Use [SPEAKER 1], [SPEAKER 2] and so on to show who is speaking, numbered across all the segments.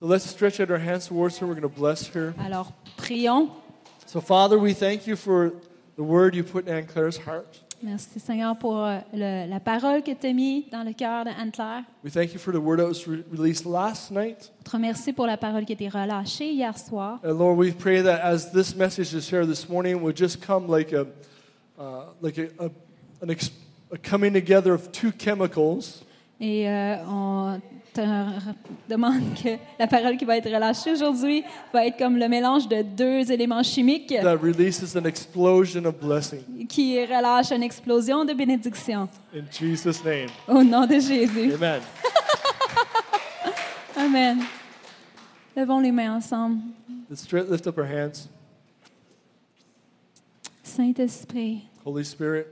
[SPEAKER 1] So let's stretch out our hands towards her. We're going to bless her.
[SPEAKER 2] Alors, prions.
[SPEAKER 1] So Father, we thank you for the word you put in Anne-Claire's heart.
[SPEAKER 2] Merci Seigneur pour la parole que tu as mise dans le cœur d'Anne-Claire.
[SPEAKER 1] We thank you for the word that was released last night.
[SPEAKER 2] Je te remercie pour la parole qui a été relâchée hier soir.
[SPEAKER 1] And Lord, we pray that as this message is shared this morning, it would just come like a coming together of two chemicals.
[SPEAKER 2] Et on te demande que la parole qui va être relâchée aujourd'hui va être comme le mélange de deux éléments chimiques
[SPEAKER 1] That releases an explosion of blessing.
[SPEAKER 2] qui relâche une explosion de bénédiction.
[SPEAKER 1] In Jesus' name.
[SPEAKER 2] Au nom de Jésus.
[SPEAKER 1] Amen.
[SPEAKER 2] Amen. Levons les mains ensemble.
[SPEAKER 1] Let's lift up our hands.
[SPEAKER 2] Saint-Esprit,
[SPEAKER 1] Holy Spirit,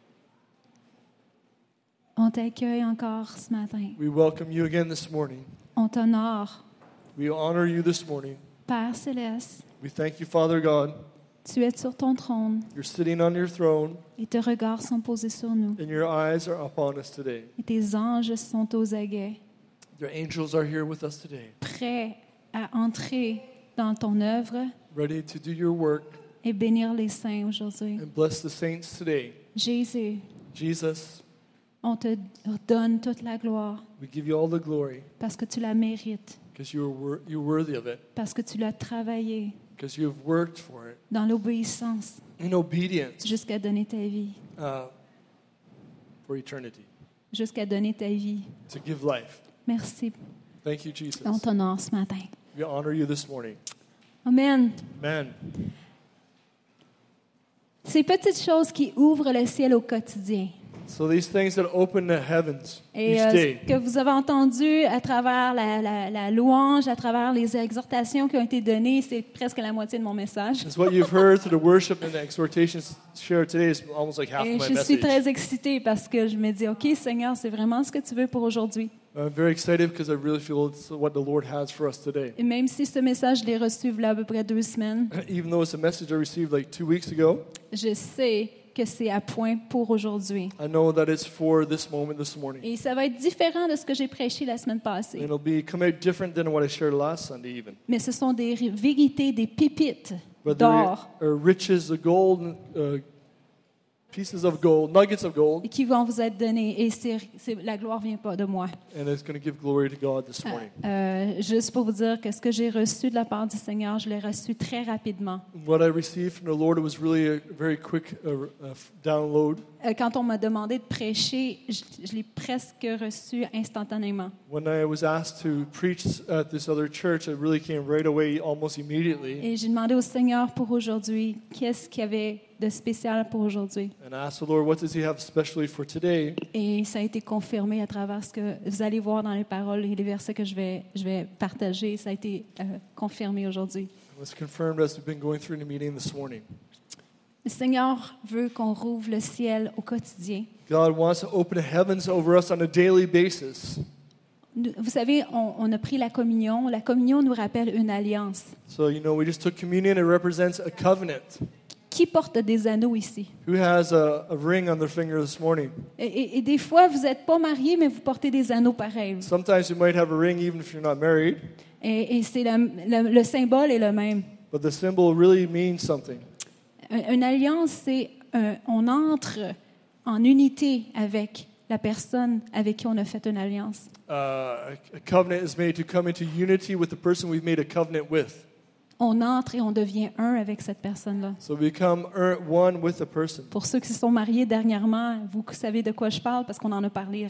[SPEAKER 2] on t'accueille encore ce matin.
[SPEAKER 1] we welcome you again this morning.
[SPEAKER 2] On t'honore.
[SPEAKER 1] We honor you this morning.
[SPEAKER 2] Père céleste,
[SPEAKER 1] We thank you, Father God.
[SPEAKER 2] tu es sur ton trône
[SPEAKER 1] You're sitting on your throne,
[SPEAKER 2] et tes regards sont posés sur nous.
[SPEAKER 1] and your eyes are upon us today.
[SPEAKER 2] Et tes anges sont aux aguets,
[SPEAKER 1] Your angels are here with us today,
[SPEAKER 2] prêts à entrer dans ton œuvre
[SPEAKER 1] ready to do your work
[SPEAKER 2] et bénir les saints aujourd'hui.
[SPEAKER 1] and bless the saints today.
[SPEAKER 2] Jésus,
[SPEAKER 1] Jesus,
[SPEAKER 2] on te donne toute la gloire
[SPEAKER 1] we give you all the glory
[SPEAKER 2] parce que tu la mérites,
[SPEAKER 1] because you're worthy of it,
[SPEAKER 2] parce que tu l'as travaillé
[SPEAKER 1] because you have worked for it
[SPEAKER 2] dans l'obéissance
[SPEAKER 1] in obedience
[SPEAKER 2] jusqu'à donner ta vie,
[SPEAKER 1] for eternity,
[SPEAKER 2] jusqu'à donner ta vie.
[SPEAKER 1] to give life.
[SPEAKER 2] Merci.
[SPEAKER 1] Thank you, Jesus.
[SPEAKER 2] On t'honore ce matin.
[SPEAKER 1] We honor you this morning.
[SPEAKER 2] Amen.
[SPEAKER 1] Amen.
[SPEAKER 2] Ces petites choses qui ouvrent le ciel au quotidien.
[SPEAKER 1] So these things that open the heavens
[SPEAKER 2] Et
[SPEAKER 1] each day,
[SPEAKER 2] ce que vous avez entendu à travers la louange, à travers les exhortations qui ont été données, c'est presque la moitié de mon message.
[SPEAKER 1] it's what you've heard through the worship and the exhortations shared today is almost like half
[SPEAKER 2] Et
[SPEAKER 1] of my
[SPEAKER 2] je suis
[SPEAKER 1] message.
[SPEAKER 2] très excitée parce que je me dis, OK, Seigneur, c'est vraiment ce que tu veux pour aujourd'hui.
[SPEAKER 1] I'm very excited because I really feel it's what the Lord has for us today.
[SPEAKER 2] Et même si ce message, je l'ai reçu il y a à peu près 2 semaines,
[SPEAKER 1] Even though it's a message I received like 2 weeks ago,
[SPEAKER 2] je sais que c'est à point pour aujourd'hui.
[SPEAKER 1] I know that it's for this moment this morning.
[SPEAKER 2] Et ça va être différent de ce que j'ai prêché la semaine
[SPEAKER 1] And
[SPEAKER 2] passée.
[SPEAKER 1] it'll come out different than what I shared last Sunday even.
[SPEAKER 2] Mais ce sont des vérités, des pépites
[SPEAKER 1] But
[SPEAKER 2] d'or
[SPEAKER 1] there are riches of gold, pieces of gold, nuggets of gold,
[SPEAKER 2] et qui vont vous être données. Et la gloire ne vient pas de moi.
[SPEAKER 1] and it's going to give glory to God this morning.
[SPEAKER 2] Juste pour vous dire que ce que j'ai reçu de la part du Seigneur, je l'ai reçu très rapidement.
[SPEAKER 1] What I received from the Lord, it was really a very quick download.
[SPEAKER 2] Quand on m'a demandé de prêcher, je l'ai presque reçu instantanément.
[SPEAKER 1] When I was asked to preach at this other church, it really came right away, almost immediately.
[SPEAKER 2] Et j'ai demandé au Seigneur pour aujourd'hui, qu'est-ce qu'il y avait de spécial pour aujourd'hui.
[SPEAKER 1] And I asked the Lord, what does He have specially for today?
[SPEAKER 2] Et ça a été confirmé à travers ce que vous allez voir dans les paroles et les versets que je vais partager. Ça a été confirmé aujourd'hui.
[SPEAKER 1] It was confirmed as we've been going through the meeting this morning.
[SPEAKER 2] Le Seigneur veut qu'on rouvre le ciel au quotidien.
[SPEAKER 1] God wants to open the heavens over us on a daily basis.
[SPEAKER 2] Vous savez, on a pris la communion. La communion nous rappelle une alliance.
[SPEAKER 1] So, we just took communion. It represents a covenant.
[SPEAKER 2] Qui porte des anneaux ici?
[SPEAKER 1] Who has a ring on their finger this morning?
[SPEAKER 2] Et des fois, vous n'êtes pas mariés, mais vous portez des anneaux pareils.
[SPEAKER 1] Sometimes you might have a ring even if you're not married,
[SPEAKER 2] Et c'est le symbole est le même.
[SPEAKER 1] but the symbol really means something.
[SPEAKER 2] Une alliance, c'est on entre en unité avec la personne avec qui on a fait une alliance.
[SPEAKER 1] A covenant is made to come into unity with the person we've made a covenant with.
[SPEAKER 2] On entre et on devient un avec cette personne-là.
[SPEAKER 1] So we become one with the person.
[SPEAKER 2] Pour ceux qui se sont mariés dernièrement, vous savez de quoi je parle parce qu'on en a parlé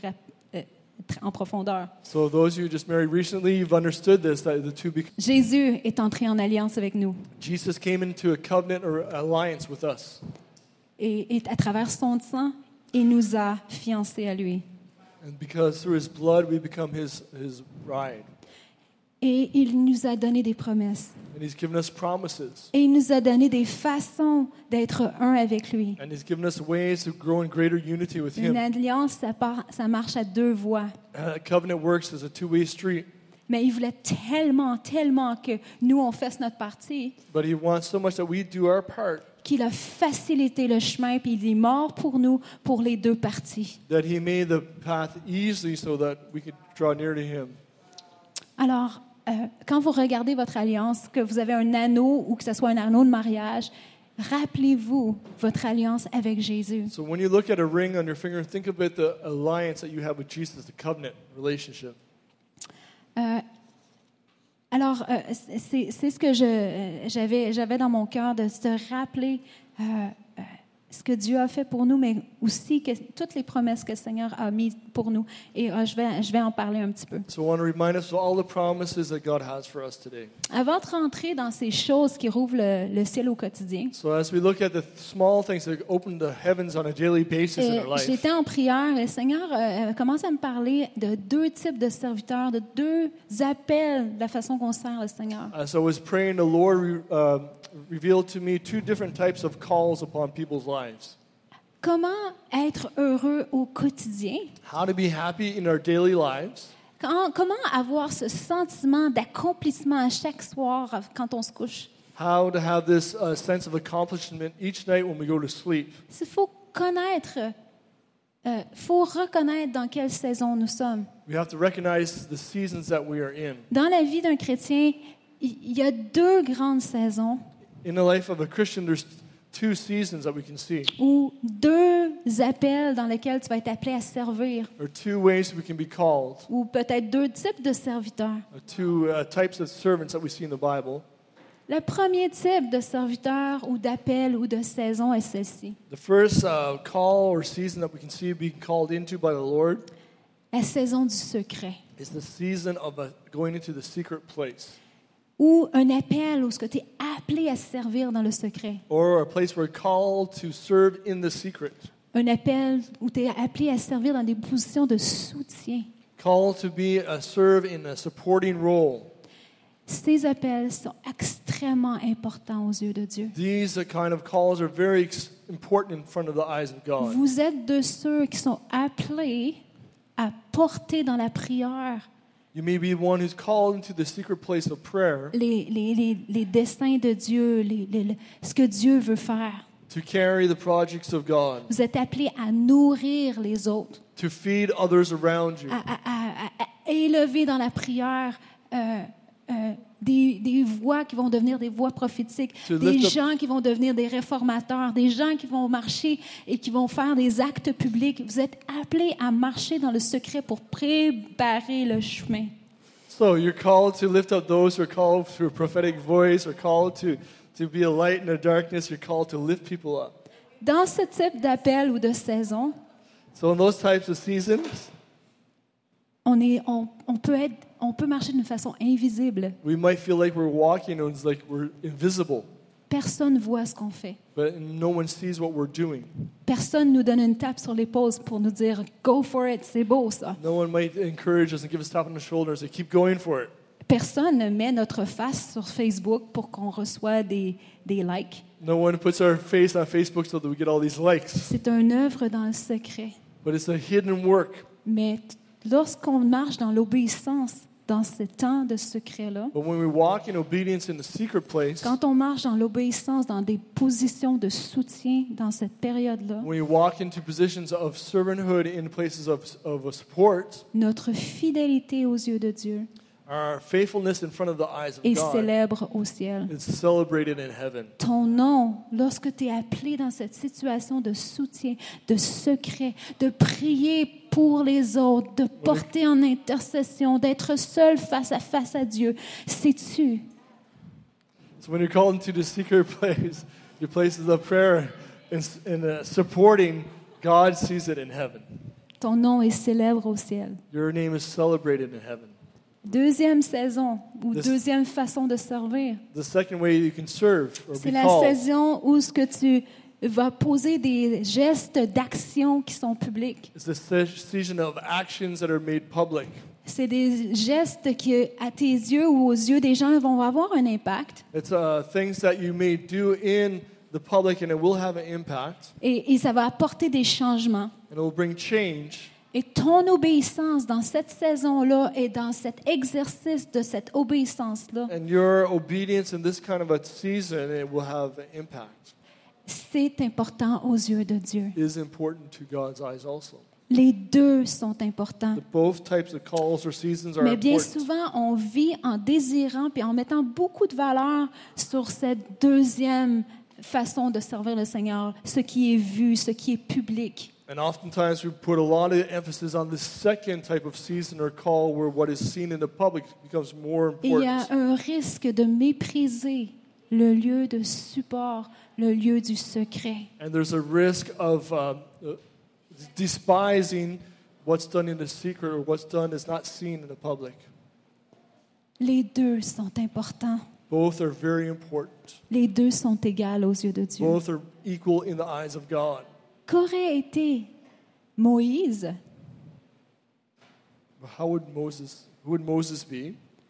[SPEAKER 2] en profondeur.
[SPEAKER 1] So those of you who just married recently, you've understood this, that the two become.
[SPEAKER 2] Jésus est entré en alliance avec nous.
[SPEAKER 1] Jesus came into a covenant or alliance with us.
[SPEAKER 2] Et à travers son sang, il nous a fiancés à lui.
[SPEAKER 1] And because through His blood we become His bride.
[SPEAKER 2] Et il nous a donné des promesses.
[SPEAKER 1] And He's given us promises.
[SPEAKER 2] Et il nous a donné des façons d'être un avec lui.
[SPEAKER 1] And He's given us ways to grow in greater unity with
[SPEAKER 2] Une
[SPEAKER 1] Him.
[SPEAKER 2] alliance, ça marche à 2 voies.
[SPEAKER 1] A covenant works as a two-way street.
[SPEAKER 2] Mais il voulait tellement que nous, on fasse notre partie,
[SPEAKER 1] But He wants so much that we do our part,
[SPEAKER 2] qu'il a facilité le chemin, puis il est mort pour nous, pour les 2 parties.
[SPEAKER 1] that He made the path easy so that we could draw near to Him.
[SPEAKER 2] Alors, quand vous regardez votre alliance, que vous avez un anneau ou que ce soit un anneau de mariage, rappelez-vous votre alliance avec Jésus.
[SPEAKER 1] So when you look at a ring on your finger, think about the alliance that you have with Jesus, the covenant relationship.
[SPEAKER 2] Alors, c'est ce que j'avais dans mon cœur, de se rappeler ce que Dieu a fait pour nous, mais aussi que toutes les promesses que le Seigneur a mises pour nous. Et je vais en parler un petit peu.
[SPEAKER 1] So I want to remind us of all the promises that God has for us today.
[SPEAKER 2] Avant de rentrer dans ces choses qui rouvrent le ciel au quotidien,
[SPEAKER 1] So as we look at the small things that open the heavens on a daily basis in our life,
[SPEAKER 2] j'étais en prière et le Seigneur a commencé à me parler de deux types de serviteurs, de deux appels de la façon qu'on sert le Seigneur.
[SPEAKER 1] as I was praying, the Lord revealed to me two different types of calls upon people's lives.
[SPEAKER 2] Comment être heureux au quotidien?
[SPEAKER 1] How to be happy in our daily lives.
[SPEAKER 2] Comment avoir ce sentiment d'accomplissement à chaque soir quand on se couche?
[SPEAKER 1] How to have this sense of accomplishment each night when we go to sleep.
[SPEAKER 2] Il faut reconnaître dans quelle saison nous sommes.
[SPEAKER 1] We have to recognize the seasons that we are in.
[SPEAKER 2] Dans la vie d'un chrétien, il y a deux grandes saisons
[SPEAKER 1] In the life of a Christian, there's two seasons that we can see,
[SPEAKER 2] ou deux appels dans lesquels tu vas être appelé à servir,
[SPEAKER 1] or two ways we can be called,
[SPEAKER 2] ou peut-être deux types de serviteurs.
[SPEAKER 1] or two types of servants that we see in the Bible.
[SPEAKER 2] Le premier type de serviteur ou d'appel ou de saison est celle-ci.
[SPEAKER 1] The first call or season that we can see being called into by the Lord
[SPEAKER 2] La saison du secret.
[SPEAKER 1] is the season of going into the secret place,
[SPEAKER 2] Ou un appel où tu es appelé à servir dans le secret.
[SPEAKER 1] or a place where we're called to serve in the secret,
[SPEAKER 2] Un appel où tu es appelé à servir dans des positions de soutien.
[SPEAKER 1] called to serve in a supporting role.
[SPEAKER 2] Ces appels sont extrêmement importants aux yeux de Dieu.
[SPEAKER 1] These kind of calls are very important in front of the eyes of God.
[SPEAKER 2] Vous êtes de ceux qui sont appelés à porter dans la prière
[SPEAKER 1] You may be one who's called into the secret place of prayer
[SPEAKER 2] les desseins de Dieu, ce que Dieu veut faire.
[SPEAKER 1] to carry the projects of God,
[SPEAKER 2] Vous êtes appelés à nourrir les autres,
[SPEAKER 1] to feed others around you,
[SPEAKER 2] à élever dans la prière des voix qui vont devenir des voix prophétiques,
[SPEAKER 1] To
[SPEAKER 2] des
[SPEAKER 1] lift up-
[SPEAKER 2] gens qui vont devenir des réformateurs, des gens qui vont marcher et qui vont faire des actes publics. Vous êtes appelés à marcher dans le secret pour préparer le chemin.
[SPEAKER 1] So you're called to lift up those who are called through a prophetic voice, or called to be a light in the darkness. You're called to lift people up.
[SPEAKER 2] Dans ce type d'appel ou de saison,
[SPEAKER 1] So in those types of seasons,
[SPEAKER 2] on peut marcher d'une façon invisible.
[SPEAKER 1] we might feel like we're walking and it's like we're invisible,
[SPEAKER 2] Personne ne voit ce qu'on fait.
[SPEAKER 1] but no one sees what we're doing.
[SPEAKER 2] Personne nous donne une tape sur l'épaule pour nous dire « Go for it, c'est beau ça ».
[SPEAKER 1] No one might encourage us and give us a tap on the shoulder and say, keep going for it.
[SPEAKER 2] Personne ne met notre face sur Facebook pour qu'on reçoive des likes.
[SPEAKER 1] No one puts our face on Facebook so that we get all these likes.
[SPEAKER 2] C'est une œuvre dans le secret.
[SPEAKER 1] But it's a hidden work.
[SPEAKER 2] Mais lorsqu'on marche dans l'obéissance, dans ce temps de secret-là,
[SPEAKER 1] But when we walk in obedience in the secret place,
[SPEAKER 2] quand on marche dans l'obéissance, dans des positions de soutien dans cette période-là,
[SPEAKER 1] when we walk into positions of servanthood in places of support,
[SPEAKER 2] notre fidélité aux yeux de Dieu
[SPEAKER 1] our faithfulness in front of the eyes of
[SPEAKER 2] est
[SPEAKER 1] God
[SPEAKER 2] célèbre au ciel.
[SPEAKER 1] is celebrated in heaven.
[SPEAKER 2] Ton nom, lorsque tu es appelé dans cette situation de soutien, de secret, de prier pour les autres, de porter en intercession, d'être seul face à Dieu, sais-tu,
[SPEAKER 1] So when you're called into the secret place, your places of prayer and supporting, God sees it in heaven.
[SPEAKER 2] ton nom est célèbre au ciel.
[SPEAKER 1] Your name is celebrated in heaven.
[SPEAKER 2] Deuxième saison ou
[SPEAKER 1] This-
[SPEAKER 2] deuxième façon de servir,
[SPEAKER 1] The second way you can serve or
[SPEAKER 2] c'est
[SPEAKER 1] be
[SPEAKER 2] la
[SPEAKER 1] called
[SPEAKER 2] saison où ce que tu vas poser des gestes d'action qui sont publics.
[SPEAKER 1] is the season of actions that are made public.
[SPEAKER 2] C'est des gestes qui, à tes yeux ou aux yeux des gens, vont avoir un impact.
[SPEAKER 1] It's things that you may do in the public and it will have an impact
[SPEAKER 2] Et ça va apporter des changements.
[SPEAKER 1] and it will bring change.
[SPEAKER 2] Et ton obéissance dans cette saison-là et dans cet exercice de cette obéissance-là,
[SPEAKER 1] And your obedience in this kind of a season, it will have an impact.
[SPEAKER 2] c'est important aux yeux de Dieu.
[SPEAKER 1] It is important to God's eyes also.
[SPEAKER 2] Les deux sont importants.
[SPEAKER 1] Both types of calls or seasons are
[SPEAKER 2] Mais bien
[SPEAKER 1] important.
[SPEAKER 2] souvent, on vit en désirant puis en mettant beaucoup de valeur sur cette deuxième façon de servir le Seigneur, ce qui est vu, ce qui est public.
[SPEAKER 1] And oftentimes we put a lot of emphasis on the second type of season or call where what is seen in the public becomes more
[SPEAKER 2] Et il y a
[SPEAKER 1] important.
[SPEAKER 2] un risque de mépriser le lieu de support, le lieu du secret.
[SPEAKER 1] And there's a risk of despising what's done in the secret or what's done is not seen in the public.
[SPEAKER 2] Les deux sont importants.
[SPEAKER 1] Both are very important.
[SPEAKER 2] Les deux sont égales aux yeux de Dieu.
[SPEAKER 1] Both are equal in the eyes of God.
[SPEAKER 2] Qu'aurait été Moïse
[SPEAKER 1] But who would Moses be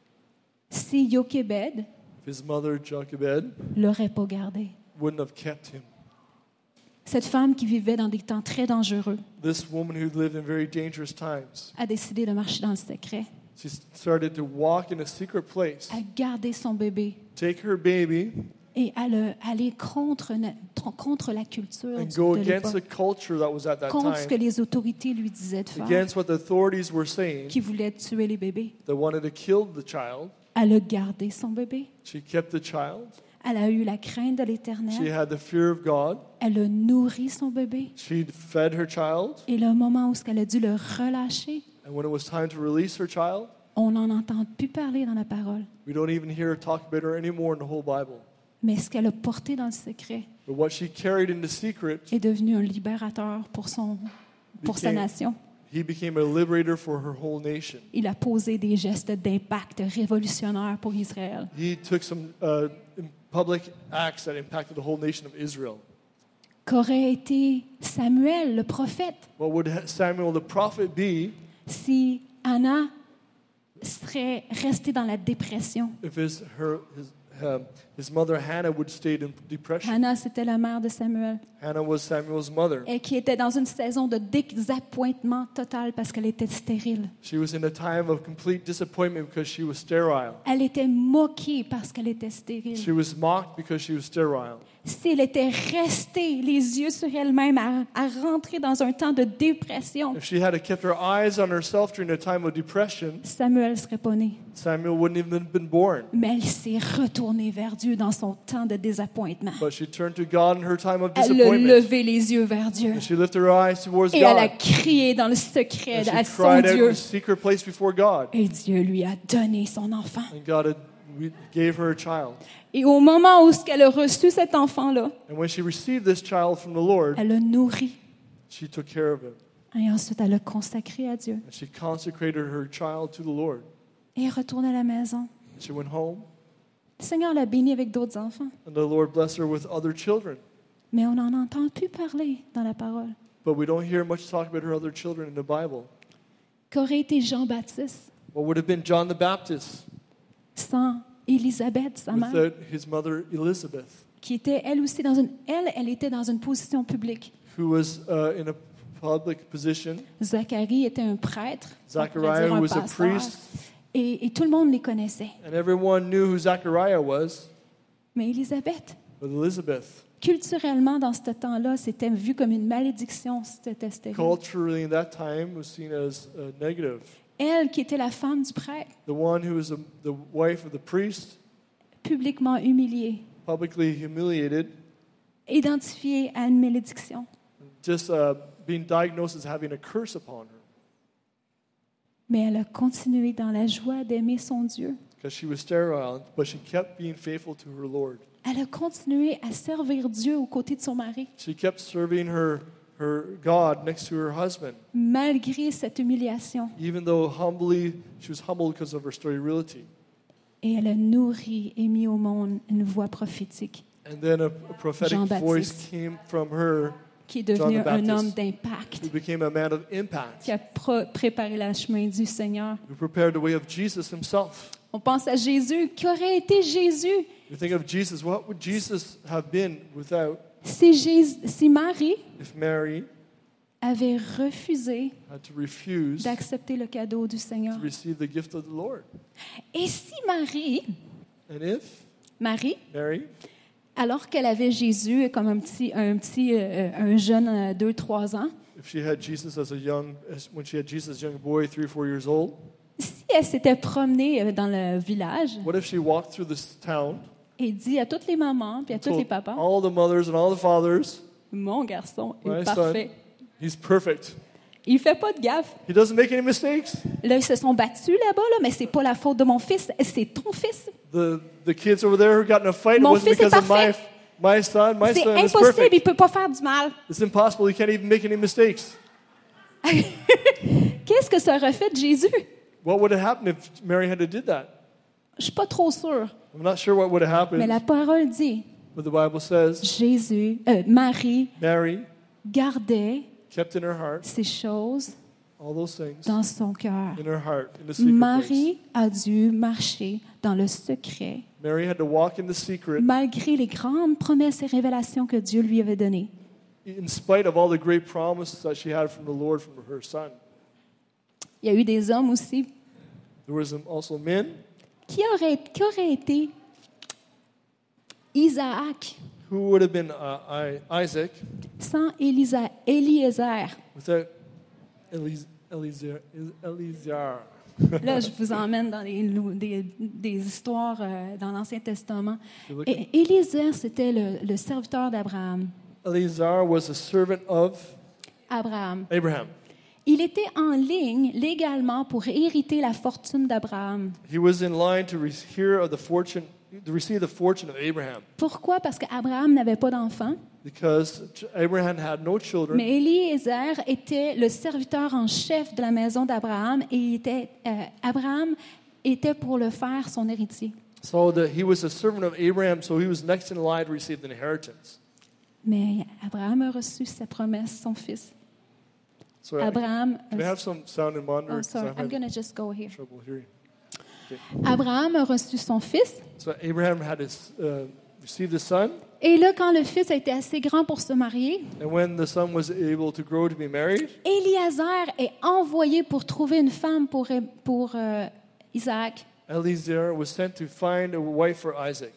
[SPEAKER 2] si Jochebed
[SPEAKER 1] if his mother Jochebed
[SPEAKER 2] l'aurait pas gardé?
[SPEAKER 1] wouldn't have kept him?
[SPEAKER 2] Cette femme qui vivait dans des temps très dangereux
[SPEAKER 1] This woman who lived in very dangerous times,
[SPEAKER 2] a décidé de marcher dans le secret,
[SPEAKER 1] she started to walk in a secret place,
[SPEAKER 2] a gardé son bébé
[SPEAKER 1] take her baby
[SPEAKER 2] et à aller contre la culture
[SPEAKER 1] and go
[SPEAKER 2] de
[SPEAKER 1] against the
[SPEAKER 2] l'époque,
[SPEAKER 1] culture that was at that
[SPEAKER 2] contre ce que
[SPEAKER 1] time,
[SPEAKER 2] les autorités lui disaient de faire,
[SPEAKER 1] against what the authorities were saying,
[SPEAKER 2] qui voulait tuer les bébés.
[SPEAKER 1] that wanted to kill the child.
[SPEAKER 2] Elle a gardé son bébé.
[SPEAKER 1] She kept the child.
[SPEAKER 2] Elle a eu la crainte de
[SPEAKER 1] She
[SPEAKER 2] l'Éternel.
[SPEAKER 1] had the fear of God.
[SPEAKER 2] Elle a nourri son bébé.
[SPEAKER 1] She fed her child.
[SPEAKER 2] Et le moment où elle a dû le relâcher,
[SPEAKER 1] And when it was time to release her child,
[SPEAKER 2] on n'en entend plus parler dans la parole.
[SPEAKER 1] we don't even hear her talk about her anymore in the whole Bible.
[SPEAKER 2] Mais ce qu'elle a porté dans le secret
[SPEAKER 1] But what she carried in the secret,
[SPEAKER 2] est devenu un libérateur pour sa nation.
[SPEAKER 1] he became a liberator for her whole nation.
[SPEAKER 2] Il a posé des gestes d'impact révolutionnaires pour Israël.
[SPEAKER 1] He took some public acts that impacted the whole nation of Israel.
[SPEAKER 2] Qu'aurait été Samuel, le prophète,
[SPEAKER 1] What would Samuel the prophet be
[SPEAKER 2] si Anna serait restée dans la dépression?
[SPEAKER 1] if his mother Hannah would stay in depression?
[SPEAKER 2] Anna, c'était la mère de Samuel,
[SPEAKER 1] Hannah was Samuel's mother.
[SPEAKER 2] et qui était dans une saison de désappointement total parce qu'elle était stérile.
[SPEAKER 1] She was in a time of complete disappointment because she was sterile.
[SPEAKER 2] Elle était moquée parce qu'elle était stérile.
[SPEAKER 1] She was mocked because she was sterile.
[SPEAKER 2] Si elle était restée les yeux sur elle-même à rentrer dans un temps de dépression,
[SPEAKER 1] If she had kept her eyes on herself during a time of depression,
[SPEAKER 2] Samuel ne serait pas né.
[SPEAKER 1] Samuel wouldn't even have been born.
[SPEAKER 2] Mais elle s'est retournée vers Dieu dans son temps de désappointement.
[SPEAKER 1] But she turned to God in her time of
[SPEAKER 2] Elle a
[SPEAKER 1] disappointment.
[SPEAKER 2] levé les yeux vers Dieu.
[SPEAKER 1] And she lifted her eyes towards
[SPEAKER 2] Et elle a
[SPEAKER 1] God.
[SPEAKER 2] crié dans le secret
[SPEAKER 1] And
[SPEAKER 2] à
[SPEAKER 1] she
[SPEAKER 2] son
[SPEAKER 1] cried out in
[SPEAKER 2] Dieu.
[SPEAKER 1] the secret place before God.
[SPEAKER 2] Et Dieu lui a donné son enfant.
[SPEAKER 1] And God gave her a child.
[SPEAKER 2] Et au moment où elle a reçu cet enfant-là,
[SPEAKER 1] And when she received this child from the Lord,
[SPEAKER 2] elle l'a nourri.
[SPEAKER 1] she took care of him.
[SPEAKER 2] Et ensuite, elle l'a consacré à Dieu.
[SPEAKER 1] And she consecrated her child to the Lord.
[SPEAKER 2] Et elle retourne à la maison.
[SPEAKER 1] And she went home,
[SPEAKER 2] Le Seigneur l'a bénie avec d'autres enfants.
[SPEAKER 1] and the Lord blessed her with other children.
[SPEAKER 2] Mais on n'en entend plus parler dans la parole.
[SPEAKER 1] But we don't hear much talk about her other children in the Bible.
[SPEAKER 2] Qu'aurait été Jean-Baptiste
[SPEAKER 1] What would have been John the Baptist
[SPEAKER 2] sans Élisabeth, sa mère,
[SPEAKER 1] without his mother Elizabeth,
[SPEAKER 2] qui était elle aussi elle était dans une position publique.
[SPEAKER 1] who was in a public position?
[SPEAKER 2] Zacharie était un prêtre, on pourrait
[SPEAKER 1] Zachariah
[SPEAKER 2] dire un
[SPEAKER 1] was a
[SPEAKER 2] pasteur,
[SPEAKER 1] priest,
[SPEAKER 2] et tout le monde les connaissait.
[SPEAKER 1] and everyone knew who Zachariah was.
[SPEAKER 2] Mais Élisabeth,
[SPEAKER 1] But Elizabeth,
[SPEAKER 2] culturellement, dans ce temps-là, c'était vu comme une malédiction si tu étais stérile.
[SPEAKER 1] culturally in that time, was seen as negative.
[SPEAKER 2] Elle, qui était la femme du prêtre,
[SPEAKER 1] The one who was the wife of the priest,
[SPEAKER 2] publiquement humiliée,
[SPEAKER 1] publicly humiliated,
[SPEAKER 2] identifiée à une malédiction.
[SPEAKER 1] just being diagnosed as having a curse upon her
[SPEAKER 2] Mais elle a continué dans la joie d'aimer son Dieu.
[SPEAKER 1] because she was sterile, but she kept being faithful to her Lord.
[SPEAKER 2] Elle a continué à servir Dieu aux côtés de son mari,
[SPEAKER 1] She kept serving her God next to her husband,
[SPEAKER 2] malgré cette humiliation.
[SPEAKER 1] even though she was humbled because of her sterility.
[SPEAKER 2] Et elle a nourri et mis au monde une voix prophétique
[SPEAKER 1] And then a prophetic
[SPEAKER 2] Jean-Baptiste.
[SPEAKER 1] voice came from her,
[SPEAKER 2] qui est devenu
[SPEAKER 1] John the
[SPEAKER 2] un
[SPEAKER 1] Baptist.
[SPEAKER 2] homme d'impact,
[SPEAKER 1] who became a man of impact,
[SPEAKER 2] qui a préparé le chemin du Seigneur.
[SPEAKER 1] who prepared the way of Jesus himself.
[SPEAKER 2] On pense à Jésus. Qu'aurait été Jésus
[SPEAKER 1] You think of Jesus, what would Jesus have been without
[SPEAKER 2] si Marie
[SPEAKER 1] if Mary
[SPEAKER 2] avait refusé
[SPEAKER 1] had to refuse to
[SPEAKER 2] d'accepter le cadeau du Seigneur?
[SPEAKER 1] receive the gift of the Lord?
[SPEAKER 2] Et si Marie
[SPEAKER 1] And if
[SPEAKER 2] Marie
[SPEAKER 1] Mary
[SPEAKER 2] Alors qu'elle avait Jésus comme un jeune 2-3 ans,
[SPEAKER 1] if she had Jesus when she had Jesus as a young boy, 3 or 4 years old,
[SPEAKER 2] si elle s'était promenée dans le village
[SPEAKER 1] what if she walked through this town,
[SPEAKER 2] et dit à toutes les mamans puis à tous les
[SPEAKER 1] told
[SPEAKER 2] papas,
[SPEAKER 1] all the mothers and all the fathers,
[SPEAKER 2] mon garçon est
[SPEAKER 1] my son,
[SPEAKER 2] parfait.
[SPEAKER 1] he's perfect.
[SPEAKER 2] Il fait pas de gaffe.
[SPEAKER 1] He doesn't make any mistakes.
[SPEAKER 2] Là, ils se sont battus là-bas, là, mais c'est pas la faute de mon fils, c'est ton fils.
[SPEAKER 1] The kids over there who got in a fight, it
[SPEAKER 2] Mon
[SPEAKER 1] wasn't
[SPEAKER 2] fils est
[SPEAKER 1] because of
[SPEAKER 2] parfait.
[SPEAKER 1] my son. My
[SPEAKER 2] C'est
[SPEAKER 1] son is
[SPEAKER 2] impossible,
[SPEAKER 1] perfect.
[SPEAKER 2] il peut pas faire du mal.
[SPEAKER 1] It's impossible. He can't even make any mistakes.
[SPEAKER 2] Qu'est-ce que ça aurait fait de Jésus?
[SPEAKER 1] What would have happened if Mary had to did that?
[SPEAKER 2] Je suis pas trop sûre,
[SPEAKER 1] I'm not sure what would have happened,
[SPEAKER 2] mais la parole dit,
[SPEAKER 1] but the Bible says
[SPEAKER 2] Marie
[SPEAKER 1] Mary
[SPEAKER 2] gardait
[SPEAKER 1] kept in her heart
[SPEAKER 2] ces choses
[SPEAKER 1] all those things
[SPEAKER 2] dans son cœur.
[SPEAKER 1] in her heart in the secret
[SPEAKER 2] Marie a dû marcher dans le secret,
[SPEAKER 1] place. Mary had to walk in the secret
[SPEAKER 2] malgré les grandes promesses et révélations que Dieu lui avait données.
[SPEAKER 1] in spite of all the great promises that she had from the Lord from her son.
[SPEAKER 2] Il y a eu des hommes aussi
[SPEAKER 1] There was also men
[SPEAKER 2] qui auraient été Isaac
[SPEAKER 1] who would have been Isaac
[SPEAKER 2] sans Eliezer.
[SPEAKER 1] without Eleazar.
[SPEAKER 2] Là, je vous emmène dans des histoires dans l'Ancien Testament.
[SPEAKER 1] You're looking-
[SPEAKER 2] Et Eliezer, c'était le serviteur d'Abraham.
[SPEAKER 1] Eleazar was a servant of
[SPEAKER 2] Abraham.
[SPEAKER 1] Abraham.
[SPEAKER 2] Il était en ligne légalement pour hériter la fortune d'Abraham.
[SPEAKER 1] He was in line to receive the fortune of Abraham
[SPEAKER 2] Pourquoi? Parce qu'Abraham n'avait pas d'enfant.
[SPEAKER 1] because Abraham had no children.
[SPEAKER 2] Mais Eliezer était le serviteur en chef de la maison d'Abraham et Abraham était pour le faire son héritier.
[SPEAKER 1] So he was a servant of Abraham, so he was next in line to receive the inheritance.
[SPEAKER 2] Mais Abraham a reçu sa promesse, son fils.
[SPEAKER 1] So
[SPEAKER 2] Abraham,
[SPEAKER 1] can I have some sound and monitor?
[SPEAKER 2] oh,
[SPEAKER 1] 'Cause
[SPEAKER 2] sorry,
[SPEAKER 1] I'm
[SPEAKER 2] I'm
[SPEAKER 1] having
[SPEAKER 2] going to just go here.
[SPEAKER 1] trouble hearing.
[SPEAKER 2] Abraham a reçu son fils.
[SPEAKER 1] So Abraham had received a son,
[SPEAKER 2] Et là, quand le fils a été assez grand pour se marier,
[SPEAKER 1] and when the son was able to grow to be married,
[SPEAKER 2] Eliezer est envoyé pour trouver une femme pour Isaac.
[SPEAKER 1] Eliezer was sent to find a wife for Isaac.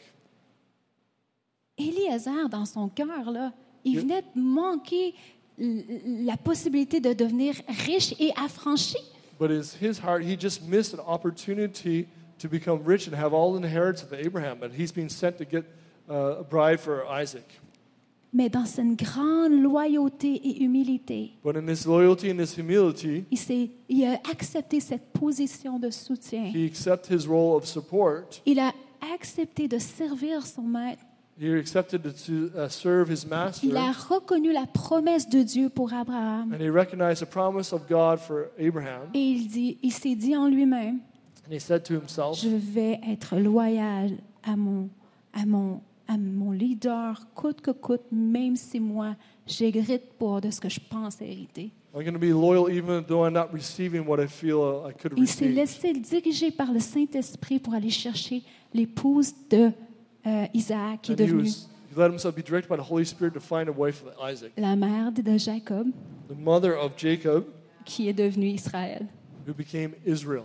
[SPEAKER 2] Eliezer, dans son cœur, là, il
[SPEAKER 1] Yeah.
[SPEAKER 2] venait de manquer la possibilité de devenir riche et affranchi.
[SPEAKER 1] But in his heart, he just missed an opportunity to become rich and have all the inheritance of Abraham. But he's been sent to get a bride for Isaac.
[SPEAKER 2] Mais dans une grande loyauté et humilité,
[SPEAKER 1] But in his loyalty and his humility,
[SPEAKER 2] il a accepté cette position de soutien.
[SPEAKER 1] he accepted his role of support.
[SPEAKER 2] Il a accepté de servir son maître.
[SPEAKER 1] He accepted to serve his master.
[SPEAKER 2] Il a reconnu la promesse de Dieu pour Abraham.
[SPEAKER 1] And he recognized the promise of God for Abraham.
[SPEAKER 2] Et il s'est dit en lui-même,
[SPEAKER 1] And he said to himself,
[SPEAKER 2] je vais être loyal à mon leader, coûte que coûte, même si moi, j'hérite pas de ce que je pense hériter.
[SPEAKER 1] I'm going to be loyal even though I'm not receiving what I feel I could
[SPEAKER 2] Il s'est
[SPEAKER 1] receive.
[SPEAKER 2] laissé diriger par le Saint-Esprit pour aller chercher l'épouse de Isaac, qui est
[SPEAKER 1] And he
[SPEAKER 2] devenue
[SPEAKER 1] let himself be directed by the Holy Spirit to find a wife for Isaac,
[SPEAKER 2] la mère de Jacob,
[SPEAKER 1] the mother of Jacob,
[SPEAKER 2] qui est devenue Israël.
[SPEAKER 1] who became Israel.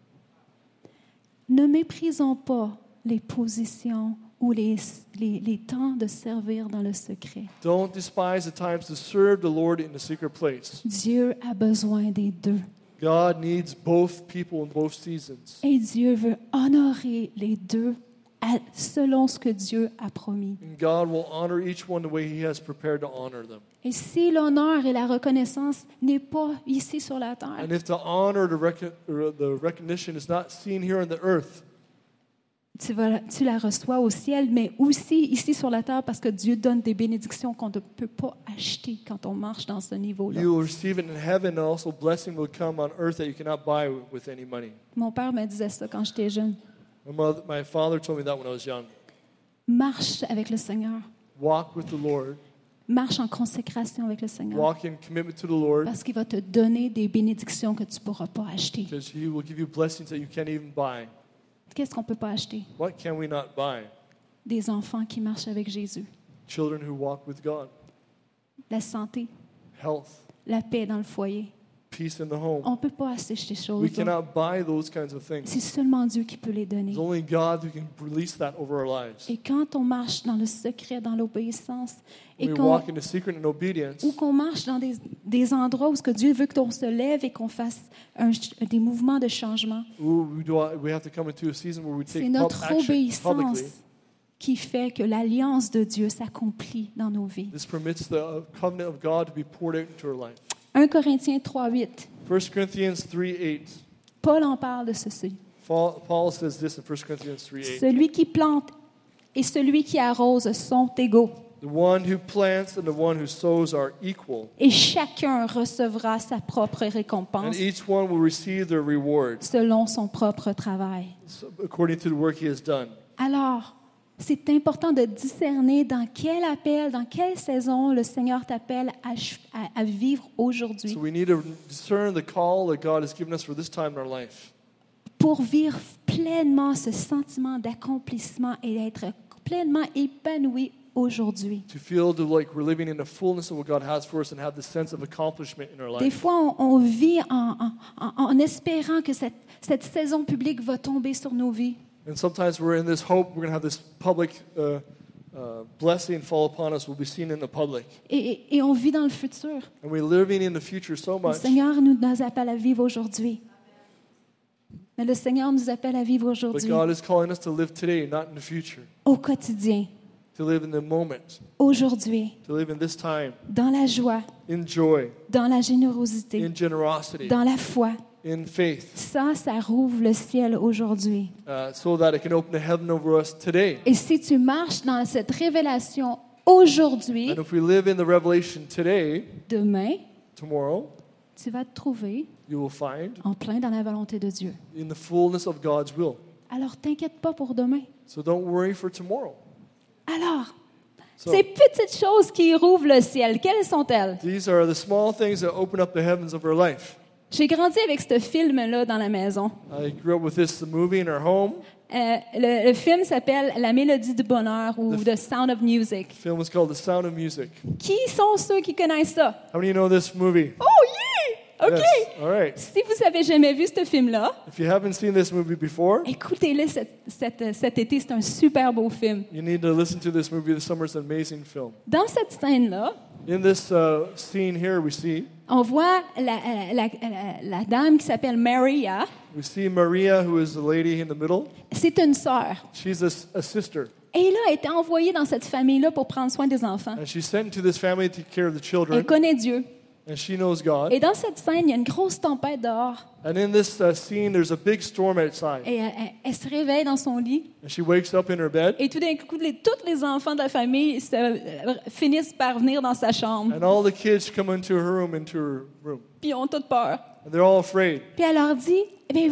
[SPEAKER 2] Ne méprisons pas les positions ou les temps de servir dans le secret.
[SPEAKER 1] Don't despise the times to serve the Lord in the secret place.
[SPEAKER 2] Dieu a besoin des deux.
[SPEAKER 1] God needs both people in both seasons.
[SPEAKER 2] Et Dieu veut honorer les deux selon ce que Dieu a promis.
[SPEAKER 1] And God will honor each one the way He has prepared to honor them.
[SPEAKER 2] Et si l'honneur et la reconnaissance n'est pas ici sur la terre,
[SPEAKER 1] And if the honor, the recognition is not seen here on the earth,
[SPEAKER 2] tu la reçois au ciel, mais aussi ici sur la terre parce que Dieu donne des bénédictions qu'on ne peut pas acheter quand on marche dans ce niveau-là.
[SPEAKER 1] you will receive it in heaven, and also blessing will come on earth that you cannot buy with any money.
[SPEAKER 2] Mon père me disait ça quand j'étais jeune.
[SPEAKER 1] My father told me that when I was young.
[SPEAKER 2] Marche avec le Seigneur.
[SPEAKER 1] Walk with the Lord.
[SPEAKER 2] Marche en consécration avec le Seigneur.
[SPEAKER 1] Walk in commitment to the Lord,
[SPEAKER 2] Parce qu'il va te donner des bénédictions que tu ne pourras pas acheter.
[SPEAKER 1] because He will give you blessings that you can't even buy.
[SPEAKER 2] Qu'est-ce qu'on ne peut pas acheter?
[SPEAKER 1] What can we not buy?
[SPEAKER 2] Des enfants qui marchent avec Jésus.
[SPEAKER 1] Children who walk with God,
[SPEAKER 2] La santé,
[SPEAKER 1] health,
[SPEAKER 2] la paix dans le foyer,
[SPEAKER 1] peace in the home.
[SPEAKER 2] On ne peut pas acheter ces
[SPEAKER 1] We
[SPEAKER 2] choses.
[SPEAKER 1] cannot buy those kinds of things.
[SPEAKER 2] C'est seulement Dieu qui peut les donner.
[SPEAKER 1] It's only God who can release that over our lives.
[SPEAKER 2] Et quand on marche dans le secret, dans l'obéissance, et
[SPEAKER 1] We
[SPEAKER 2] qu'on
[SPEAKER 1] walk in the secret and obedience,
[SPEAKER 2] ou qu'on marche dans des endroits où ce que Dieu veut qu'on se lève et qu'on fasse des mouvements de changement,
[SPEAKER 1] we have to come into a season where we
[SPEAKER 2] c'est
[SPEAKER 1] take
[SPEAKER 2] notre
[SPEAKER 1] action
[SPEAKER 2] obéissance
[SPEAKER 1] publicly.
[SPEAKER 2] qui fait que l'alliance de Dieu s'accomplit dans nos vies.
[SPEAKER 1] This permits the covenant of God to be poured out into our life.
[SPEAKER 2] 1 Corinthiens 3:8.
[SPEAKER 1] 1 Corinthians 3:8.
[SPEAKER 2] Paul en parle de ceci.
[SPEAKER 1] Paul says this in 1 Corinthians 3:8.
[SPEAKER 2] Celui qui plante et celui qui arrose sont égaux,
[SPEAKER 1] The one who plants and the one who sows are equal,
[SPEAKER 2] et chacun recevra sa propre
[SPEAKER 1] and
[SPEAKER 2] récompense
[SPEAKER 1] each one will receive their reward
[SPEAKER 2] selon son propre travail.
[SPEAKER 1] according to the work he has done.
[SPEAKER 2] Alors, c'est important de discerner dans quel appel, dans quelle saison le Seigneur t'appelle à vivre aujourd'hui
[SPEAKER 1] So we need to discern the call that God has given us for this time in our life,
[SPEAKER 2] pour vivre pleinement ce sentiment d'accomplissement et d'être pleinement épanoui aujourd'hui.
[SPEAKER 1] to feel like we're living in the fullness of what God has for us and have the sense of accomplishment in our
[SPEAKER 2] Des
[SPEAKER 1] life.
[SPEAKER 2] fois, on vit en espérant que cette saison publique va tomber sur nos vies.
[SPEAKER 1] And sometimes we're in this hope we're going to have this public blessing fall upon us. We'll be seen in the public.
[SPEAKER 2] Et on vit dans le futur.
[SPEAKER 1] And we're living in the future so
[SPEAKER 2] Le
[SPEAKER 1] much.
[SPEAKER 2] Seigneur nous appelle à vivre aujourd'hui. Mais le Seigneur nous appelle à vivre
[SPEAKER 1] But
[SPEAKER 2] aujourd'hui,
[SPEAKER 1] God is calling us to live today, not in the future.
[SPEAKER 2] au quotidien,
[SPEAKER 1] To live in the moment.
[SPEAKER 2] aujourd'hui,
[SPEAKER 1] To live in this time.
[SPEAKER 2] dans la joie,
[SPEAKER 1] In joy.
[SPEAKER 2] dans la générosité,
[SPEAKER 1] In generosity.
[SPEAKER 2] dans la foi.
[SPEAKER 1] In faith.
[SPEAKER 2] Ça rouvre le ciel aujourd'hui.
[SPEAKER 1] So that it can open the heaven over us today.
[SPEAKER 2] Et si tu marches dans cette révélation aujourd'hui,
[SPEAKER 1] And if we live in the revelation today,
[SPEAKER 2] demain,
[SPEAKER 1] tomorrow,
[SPEAKER 2] tu vas te trouver
[SPEAKER 1] you will find
[SPEAKER 2] en plein dans la volonté de Dieu.
[SPEAKER 1] in the fullness of God's will.
[SPEAKER 2] Alors, t'inquiète pas pour demain.
[SPEAKER 1] So don't worry for tomorrow.
[SPEAKER 2] Alors,
[SPEAKER 1] So
[SPEAKER 2] ces petites choses qui rouvrent le ciel, quelles sont-elles?
[SPEAKER 1] these are the small things that open up the heavens of our life.
[SPEAKER 2] J'ai grandi avec ce film-là dans la maison.
[SPEAKER 1] I grew up with this movie in our home.
[SPEAKER 2] Le film s'appelle La Mélodie du bonheur ou The Sound of Music.
[SPEAKER 1] The film is called The Sound of Music.
[SPEAKER 2] Qui sont ceux qui connaissent ça?
[SPEAKER 1] How many know this movie?
[SPEAKER 2] Oh, yeah! OK!
[SPEAKER 1] Yes. All right.
[SPEAKER 2] Si vous n'avez jamais vu ce film-là,
[SPEAKER 1] If you haven't seen this movie before,
[SPEAKER 2] écoutez-le cet été. C'est un super beau film.
[SPEAKER 1] you need to listen to this movie this summer. It's an amazing film.
[SPEAKER 2] Dans cette scène-là,
[SPEAKER 1] In this scene here, we see
[SPEAKER 2] on voit la dame qui s'appelle Maria.
[SPEAKER 1] Maria, who is the lady in the middle.
[SPEAKER 2] C'est une sœur.
[SPEAKER 1] She's a sister,
[SPEAKER 2] Et là, elle a été envoyée dans cette famille-là pour prendre soin des enfants.
[SPEAKER 1] and she's sent to this family to take care of the
[SPEAKER 2] Elle
[SPEAKER 1] children,
[SPEAKER 2] connaît Dieu.
[SPEAKER 1] and she knows God.
[SPEAKER 2] Et dans cette scène, il y a une grosse tempête dehors.
[SPEAKER 1] And in this scene, there's a big storm outside,
[SPEAKER 2] Et elle se réveille dans son lit.
[SPEAKER 1] and she wakes up in her bed,
[SPEAKER 2] Et tout d'un coup, tous les enfants de la famille finissent par venir dans sa chambre.
[SPEAKER 1] and all the kids come into her room,
[SPEAKER 2] Puis ils ont toutes peur.
[SPEAKER 1] and they're all afraid.
[SPEAKER 2] Puis elle leur dit,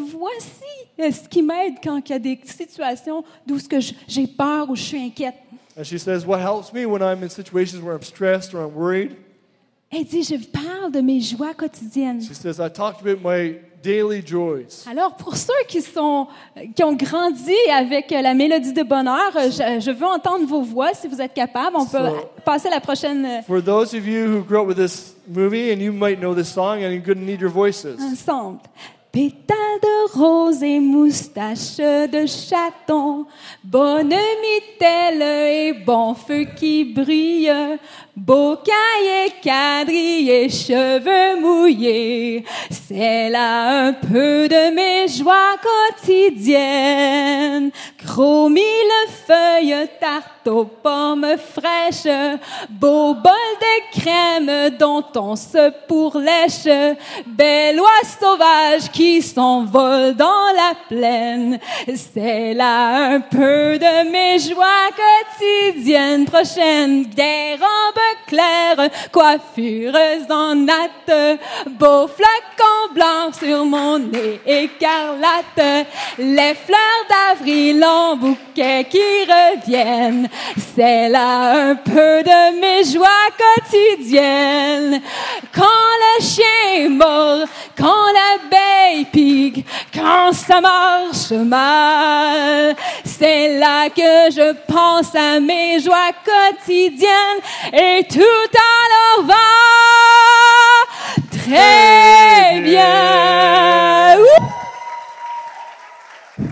[SPEAKER 2] voici ce qui m'aide quand il y a des situations d'où j'ai peur ou je suis inquiète.
[SPEAKER 1] And she says, what helps me when I'm in situations where I'm stressed or I'm worried?
[SPEAKER 2] Elle dit, je parle de mes joies quotidiennes.
[SPEAKER 1] She says, I talked about my daily joys.
[SPEAKER 2] Alors, pour ceux qui ont grandi avec la mélodie de bonheur, je veux entendre vos voix si vous êtes capables. On peut passer à la prochaine
[SPEAKER 1] For those of you who grew up with this movie, and you might know this song, and you're going to need your voices.
[SPEAKER 2] ensemble. Pétales de rose et moustache de chaton, bonne mitelle et bon feu qui brille, beau cahier quadrillé, cheveux mouillés, c'est là un peu de mes joies quotidiennes. Gros millefeuille, tarte aux pommes fraîches, beau bol de crème dont on se pourlèche, belle oie sauvage qui s'envole dans la plaine. C'est là un peu de mes joies quotidiennes. Prochaine, des robes claires, coiffures en natte, beau flacon blanc sur mon nez écarlate, les fleurs d'avril en bouquet qui reviennent. C'est là un peu de mes joies quotidiennes. Quand le chien mord, quand l'abeille pique, quand ça marche mal, c'est là que je pense à mes joies quotidiennes et tout alors va Très bien! Ouh!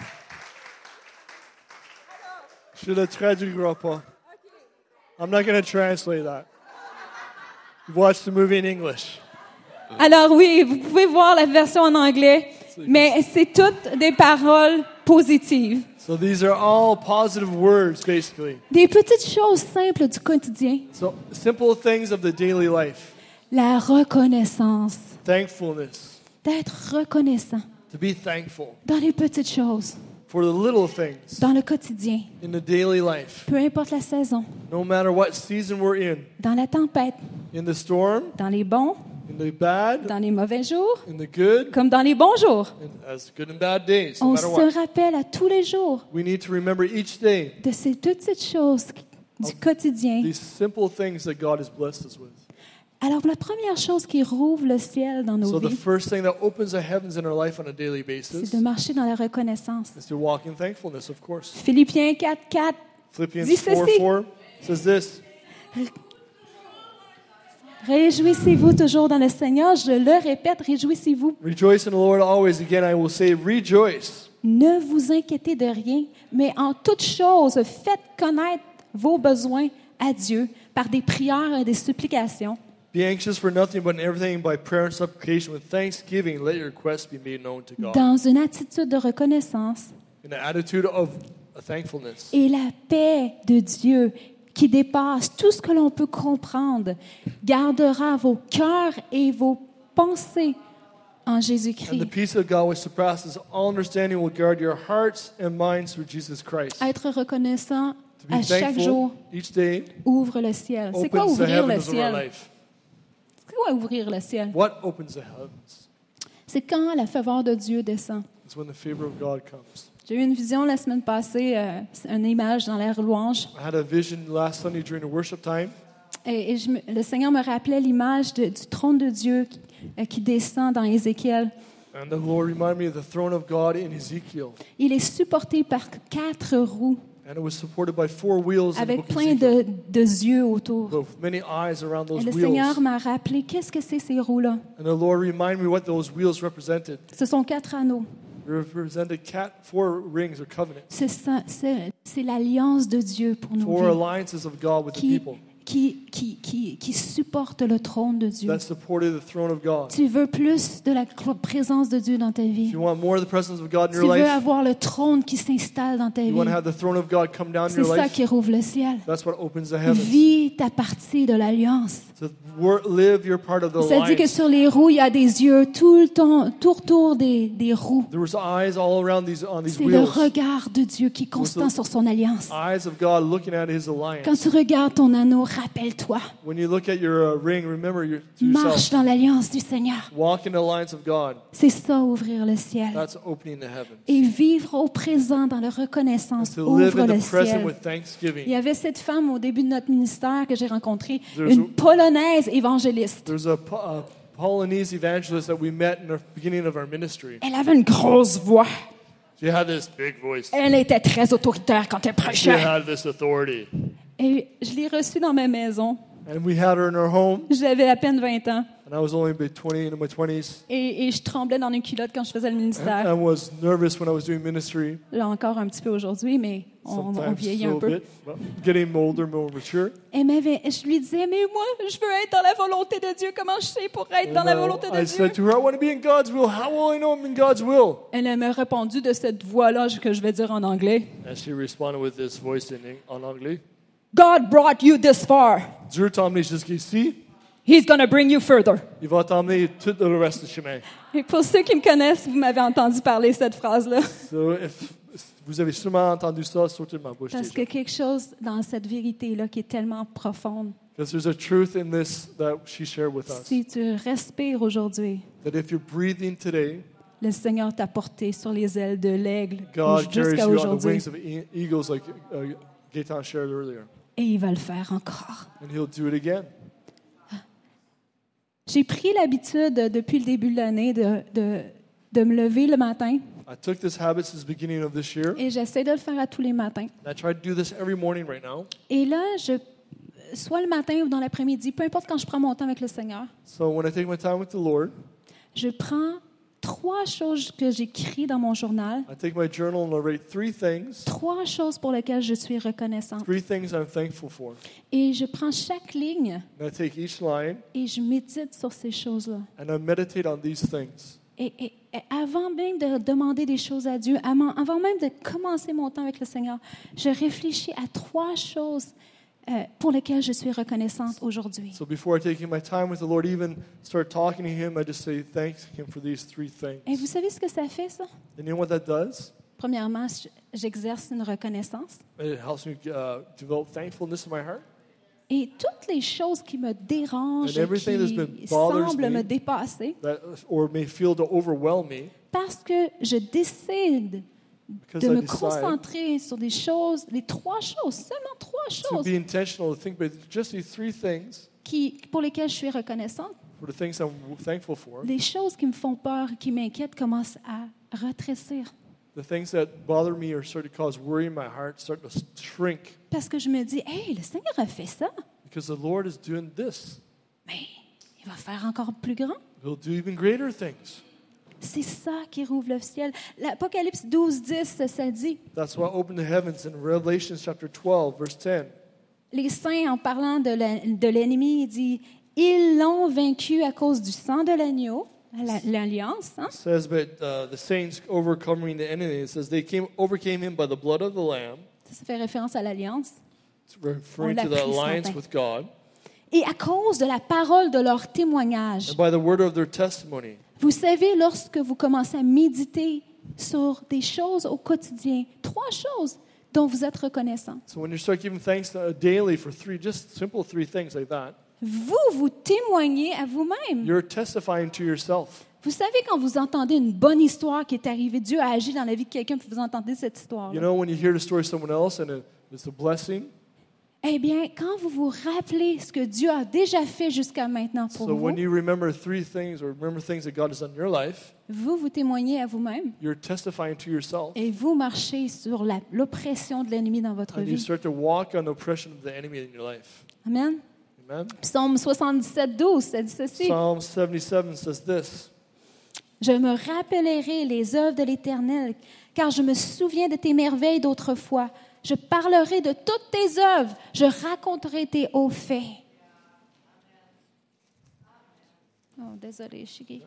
[SPEAKER 1] Je le traduirai pas. I'm not going to translate that. Watch the movie in English.
[SPEAKER 2] Alors oui, vous pouvez voir la version en anglais, mais c'est toutes des paroles positives.
[SPEAKER 1] So these are all positive words, basically.
[SPEAKER 2] Des petites choses simples du quotidien.
[SPEAKER 1] So simple things of the daily life.
[SPEAKER 2] La reconnaissance.
[SPEAKER 1] Thankfulness.
[SPEAKER 2] D'être reconnaissant
[SPEAKER 1] To be thankful
[SPEAKER 2] dans les petites choses,
[SPEAKER 1] for the little things
[SPEAKER 2] dans le quotidien,
[SPEAKER 1] in the daily life.
[SPEAKER 2] peu importe la saison,
[SPEAKER 1] No matter what season we're in.
[SPEAKER 2] dans la tempête,
[SPEAKER 1] In the storm,
[SPEAKER 2] dans les bons,
[SPEAKER 1] in the bad,
[SPEAKER 2] dans les mauvais jours,
[SPEAKER 1] in the good,
[SPEAKER 2] comme dans les bons jours.
[SPEAKER 1] and as good and bad days, no
[SPEAKER 2] On
[SPEAKER 1] matter
[SPEAKER 2] se
[SPEAKER 1] what.
[SPEAKER 2] rappelle à tous les jours
[SPEAKER 1] We need to remember each day
[SPEAKER 2] de ces petites choses du quotidien.
[SPEAKER 1] these simple things that God has blessed us with.
[SPEAKER 2] Alors, la première chose qui rouvre le ciel dans nos
[SPEAKER 1] So the
[SPEAKER 2] vies,
[SPEAKER 1] first thing that opens the heavens in our life on a daily
[SPEAKER 2] c'est
[SPEAKER 1] basis
[SPEAKER 2] de marcher dans la reconnaissance.
[SPEAKER 1] is to walk in thankfulness, of course.
[SPEAKER 2] Philippiens 4:4.
[SPEAKER 1] Philippians
[SPEAKER 2] Dis ceci.
[SPEAKER 1] 4:4 says this.
[SPEAKER 2] Réjouissez-vous toujours dans le Seigneur. Je le répète, réjouissez-vous.
[SPEAKER 1] Rejoice in the Lord always. Again, I will say, rejoice.
[SPEAKER 2] Ne vous inquiétez de rien, mais en toute chose, faites connaître vos besoins à Dieu par des prières et des supplications.
[SPEAKER 1] Be anxious for nothing, but in everything by prayer and supplication with thanksgiving, let your requests be made known to God.
[SPEAKER 2] Dans une attitude de reconnaissance.
[SPEAKER 1] In an attitude of thankfulness.
[SPEAKER 2] Et la paix de Dieu qui dépasse tout ce que l'on peut comprendre gardera vos cœurs et vos pensées en
[SPEAKER 1] And the
[SPEAKER 2] Jésus-Christ.
[SPEAKER 1] peace of God, which surpasses all understanding, will guard your hearts and minds through Jesus Christ.
[SPEAKER 2] Être reconnaissant
[SPEAKER 1] To be
[SPEAKER 2] à chaque jour
[SPEAKER 1] thankful each day
[SPEAKER 2] ouvre le ciel. C'est quoi
[SPEAKER 1] opens the
[SPEAKER 2] ouvrir le
[SPEAKER 1] heavens of our
[SPEAKER 2] ciel?
[SPEAKER 1] life.
[SPEAKER 2] C'est quoi ouvrir le ciel?
[SPEAKER 1] What opens the heavens?
[SPEAKER 2] C'est quand la faveur de Dieu descend.
[SPEAKER 1] It's when the favor of God comes.
[SPEAKER 2] J'ai eu une vision la semaine passée, une image dans l'air louange.
[SPEAKER 1] I had a vision last Sunday during the worship time.
[SPEAKER 2] Et le Seigneur me rappelait l'image du trône de Dieu qui descend dans Ézéchiel.
[SPEAKER 1] And the Lord reminded me of the throne of God in Ezekiel.
[SPEAKER 2] Il est supporté par 4 roues
[SPEAKER 1] And it was supported by 4 wheels in the
[SPEAKER 2] avec
[SPEAKER 1] book of
[SPEAKER 2] plein
[SPEAKER 1] Ezekiel.
[SPEAKER 2] de yeux autour.
[SPEAKER 1] With many eyes around
[SPEAKER 2] Et
[SPEAKER 1] those
[SPEAKER 2] le
[SPEAKER 1] wheels.
[SPEAKER 2] Seigneur m'a rappelé, qu'est-ce que c'est ces roues-là?
[SPEAKER 1] And the Lord reminded me what those wheels represented.
[SPEAKER 2] Ce sont 4 anneaux.
[SPEAKER 1] They represented 4 rings or covenants.
[SPEAKER 2] C'est l'alliance de Dieu pour nous
[SPEAKER 1] 4 alliances of God with the people
[SPEAKER 2] qui supporte le trône de Dieu.
[SPEAKER 1] that supported the throne of God.
[SPEAKER 2] Tu veux plus de la présence de Dieu dans ta
[SPEAKER 1] If
[SPEAKER 2] vie.
[SPEAKER 1] you want more of the presence of God in
[SPEAKER 2] Tu
[SPEAKER 1] your
[SPEAKER 2] veux
[SPEAKER 1] life,
[SPEAKER 2] avoir le trône qui s'installe dans ta
[SPEAKER 1] you
[SPEAKER 2] vie.
[SPEAKER 1] want to have the throne of God come down in
[SPEAKER 2] C'est
[SPEAKER 1] your
[SPEAKER 2] ça
[SPEAKER 1] life,
[SPEAKER 2] qui rouvre le ciel.
[SPEAKER 1] that's what opens the heavens.
[SPEAKER 2] Vis ta partie de l'alliance.
[SPEAKER 1] To live your part of the
[SPEAKER 2] Ça dit que
[SPEAKER 1] alliance.
[SPEAKER 2] sur les roues, il y a des yeux tout le temps, tout autour des roues.
[SPEAKER 1] There was eyes all around on these
[SPEAKER 2] C'est le
[SPEAKER 1] wheels.
[SPEAKER 2] regard de Dieu qui est constant sur son alliance.
[SPEAKER 1] Eyes of God looking at His
[SPEAKER 2] Quand
[SPEAKER 1] alliance.
[SPEAKER 2] tu regardes ton anneau, rappelle-toi.
[SPEAKER 1] When you look at your ring, remember to
[SPEAKER 2] Marche
[SPEAKER 1] yourself.
[SPEAKER 2] dans l'alliance du Seigneur.
[SPEAKER 1] Walk in the alliance of God.
[SPEAKER 2] C'est ça, ouvrir le ciel.
[SPEAKER 1] That's opening the heavens.
[SPEAKER 2] Et vivre au présent dans la reconnaissance
[SPEAKER 1] To live
[SPEAKER 2] ouvre
[SPEAKER 1] in
[SPEAKER 2] le
[SPEAKER 1] the present
[SPEAKER 2] ciel.
[SPEAKER 1] with
[SPEAKER 2] Il y
[SPEAKER 1] thanksgiving.
[SPEAKER 2] avait cette femme au début de notre ministère que j'ai rencontrée,
[SPEAKER 1] There's
[SPEAKER 2] une Polonaise évangéliste.
[SPEAKER 1] There's a Polonese evangelist that we met in the beginning of our ministry.
[SPEAKER 2] Elle avait une grosse voix.
[SPEAKER 1] She had this big voice.
[SPEAKER 2] Elle était très autoritaire quand elle
[SPEAKER 1] She
[SPEAKER 2] prêchait.
[SPEAKER 1] had this authority.
[SPEAKER 2] Et je l'ai reçue dans ma maison.
[SPEAKER 1] And we had her in our home,
[SPEAKER 2] J'avais à peine 20 ans.
[SPEAKER 1] and I was only about 20 in my 20s.
[SPEAKER 2] Et je tremblais dans une culotte quand je faisais le
[SPEAKER 1] I
[SPEAKER 2] ministère.
[SPEAKER 1] was nervous when I was doing ministry.
[SPEAKER 2] Là encore un petit peu aujourd'hui, mais on
[SPEAKER 1] Sometimes
[SPEAKER 2] vieillit
[SPEAKER 1] still
[SPEAKER 2] un
[SPEAKER 1] a
[SPEAKER 2] peu.
[SPEAKER 1] bit, but getting older, more mature.
[SPEAKER 2] Je lui disais, mais moi, je veux être dans la volonté de Dieu. Comment je sais pour être dans la volonté de
[SPEAKER 1] I
[SPEAKER 2] Dieu?
[SPEAKER 1] said to her, I want to be in God's will. How will I know I'm in God's will?
[SPEAKER 2] Elle m'a répondu de cette voix-là que je vais dire en anglais.
[SPEAKER 1] And she responded with this voice en anglais.
[SPEAKER 2] God brought you this far.
[SPEAKER 1] Dieu t'a emmené jusqu'ici,
[SPEAKER 2] He's going to bring you further.
[SPEAKER 1] il va t'emmener tout le reste du chemin.
[SPEAKER 2] Et pour ceux qui me connaissent, vous m'avez entendu parler cette phrase-là.
[SPEAKER 1] So if vous avez sûrement entendu ça sortir de ma bouche
[SPEAKER 2] Parce
[SPEAKER 1] déjà.
[SPEAKER 2] que quelque chose dans cette vérité-là qui est tellement profonde.
[SPEAKER 1] Because there's a truth in this that she shared with us.
[SPEAKER 2] Si tu respires aujourd'hui,
[SPEAKER 1] That if you're breathing today,
[SPEAKER 2] le Seigneur t'a porté sur les ailes de l'aigle
[SPEAKER 1] God carries
[SPEAKER 2] jusqu'à
[SPEAKER 1] you on the
[SPEAKER 2] aujourd'hui.
[SPEAKER 1] wings of eagles like Gaetan shared earlier.
[SPEAKER 2] Et il va le faire encore.
[SPEAKER 1] And He'll do it again.
[SPEAKER 2] J'ai pris l'habitude depuis le début de l'année de me lever le matin
[SPEAKER 1] I took this habit since the beginning of this year.
[SPEAKER 2] et j'essaie de le faire à tous les matins.
[SPEAKER 1] And I try to do this every morning right now.
[SPEAKER 2] Et là, soit le matin ou dans l'après-midi, peu importe quand je prends mon temps avec le Seigneur,
[SPEAKER 1] So when I take my time with the Lord,
[SPEAKER 2] je prends 3 choses que j'écris dans mon journal,
[SPEAKER 1] I take my journal and I write
[SPEAKER 2] 3 choses pour lesquelles je suis reconnaissante.
[SPEAKER 1] 3 things I'm thankful for.
[SPEAKER 2] Et je prends chaque ligne
[SPEAKER 1] And I take each line
[SPEAKER 2] et je médite sur ces choses-là.
[SPEAKER 1] and I meditate on these things.
[SPEAKER 2] Et avant même de demander des choses à Dieu, avant même de commencer mon temps avec le Seigneur, je réfléchis à 3 choses pour lesquelles je suis reconnaissante aujourd'hui.
[SPEAKER 1] So before taking my time with the Lord, even start talking to Him, I just say thanks Him for these 3
[SPEAKER 2] Et
[SPEAKER 1] things.
[SPEAKER 2] vous savez ce que ça fait, ça?
[SPEAKER 1] And you know what that does?
[SPEAKER 2] Premièrement, j'exerce une reconnaissance.
[SPEAKER 1] It helps me develop thankfulness in my heart.
[SPEAKER 2] Et toutes les choses qui me dérangent,
[SPEAKER 1] And everything that's
[SPEAKER 2] qui
[SPEAKER 1] been bothers
[SPEAKER 2] semblent
[SPEAKER 1] me.
[SPEAKER 2] me dépasser,
[SPEAKER 1] Or may feel to overwhelm me,
[SPEAKER 2] parce que je décide
[SPEAKER 1] because
[SPEAKER 2] de
[SPEAKER 1] I
[SPEAKER 2] me
[SPEAKER 1] decide
[SPEAKER 2] concentrer sur des choses, les 3 choses, seulement 3
[SPEAKER 1] to
[SPEAKER 2] choses
[SPEAKER 1] be intentional, to think about just these 3 things
[SPEAKER 2] pour lesquelles je suis reconnaissante.
[SPEAKER 1] for the things I'm thankful for.
[SPEAKER 2] Les choses qui me font peur, qui m'inquiètent, commencent à rétrécir.
[SPEAKER 1] The things that bother me or start to cause worry in my heart start to shrink
[SPEAKER 2] Parce que je me dis, hey, le Seigneur a fait ça,
[SPEAKER 1] because the Lord is doing this.
[SPEAKER 2] mais il va faire encore plus grand.
[SPEAKER 1] He'll do even greater things.
[SPEAKER 2] C'est ça qui rouvre le ciel. L'Apocalypse 12, 10, ça dit.
[SPEAKER 1] That's why I opened the heavens in Revelation chapter 12, verse 10.
[SPEAKER 2] Les saints, en parlant de l'ennemi, il dit, ils l'ont vaincu à cause du sang de l'agneau, l'alliance. Hein?
[SPEAKER 1] It says, but the saints overcoming the enemy, it says they overcame him by the blood of the Lamb,
[SPEAKER 2] Ça fait référence à l'alliance.
[SPEAKER 1] it's referring
[SPEAKER 2] On
[SPEAKER 1] to the
[SPEAKER 2] l'a pris ce
[SPEAKER 1] alliance
[SPEAKER 2] matin.
[SPEAKER 1] with God,
[SPEAKER 2] Et à cause de la parole de leur témoignage.
[SPEAKER 1] and by the word of their testimony.
[SPEAKER 2] Vous savez, lorsque vous commencez à méditer sur des choses au quotidien, 3 choses dont vous êtes reconnaissant,
[SPEAKER 1] So when you start giving thanks daily for 3, just simple 3 things like that,
[SPEAKER 2] vous témoignez à vous-même.
[SPEAKER 1] you're testifying to yourself.
[SPEAKER 2] Vous savez, quand vous entendez une bonne histoire qui est arrivée, Dieu a agi dans la vie de quelqu'un, puis vous entendez cette histoire.
[SPEAKER 1] You know, when you hear the story of someone else and it's a blessing,
[SPEAKER 2] Eh bien, quand vous vous rappelez ce que Dieu a déjà fait jusqu'à maintenant pour
[SPEAKER 1] so
[SPEAKER 2] vous,
[SPEAKER 1] when you remember 3 things or remember things that God has done in your life,
[SPEAKER 2] vous témoignez à vous-même
[SPEAKER 1] you're testifying to yourself.
[SPEAKER 2] et vous marchez sur l'oppression de l'ennemi dans votre
[SPEAKER 1] And you
[SPEAKER 2] vie.
[SPEAKER 1] start to walk on the oppression of the enemy in your life.
[SPEAKER 2] Amen.
[SPEAKER 1] Amen?
[SPEAKER 2] Psaume 77, 12, ça dit ceci.
[SPEAKER 1] Psalm 77 says this.
[SPEAKER 2] Je me rappellerai les œuvres de l'Éternel, car je me souviens de tes merveilles d'autrefois. Je parlerai de toutes tes œuvres. Je raconterai tes hauts faits. Oh, désolé, Shiki.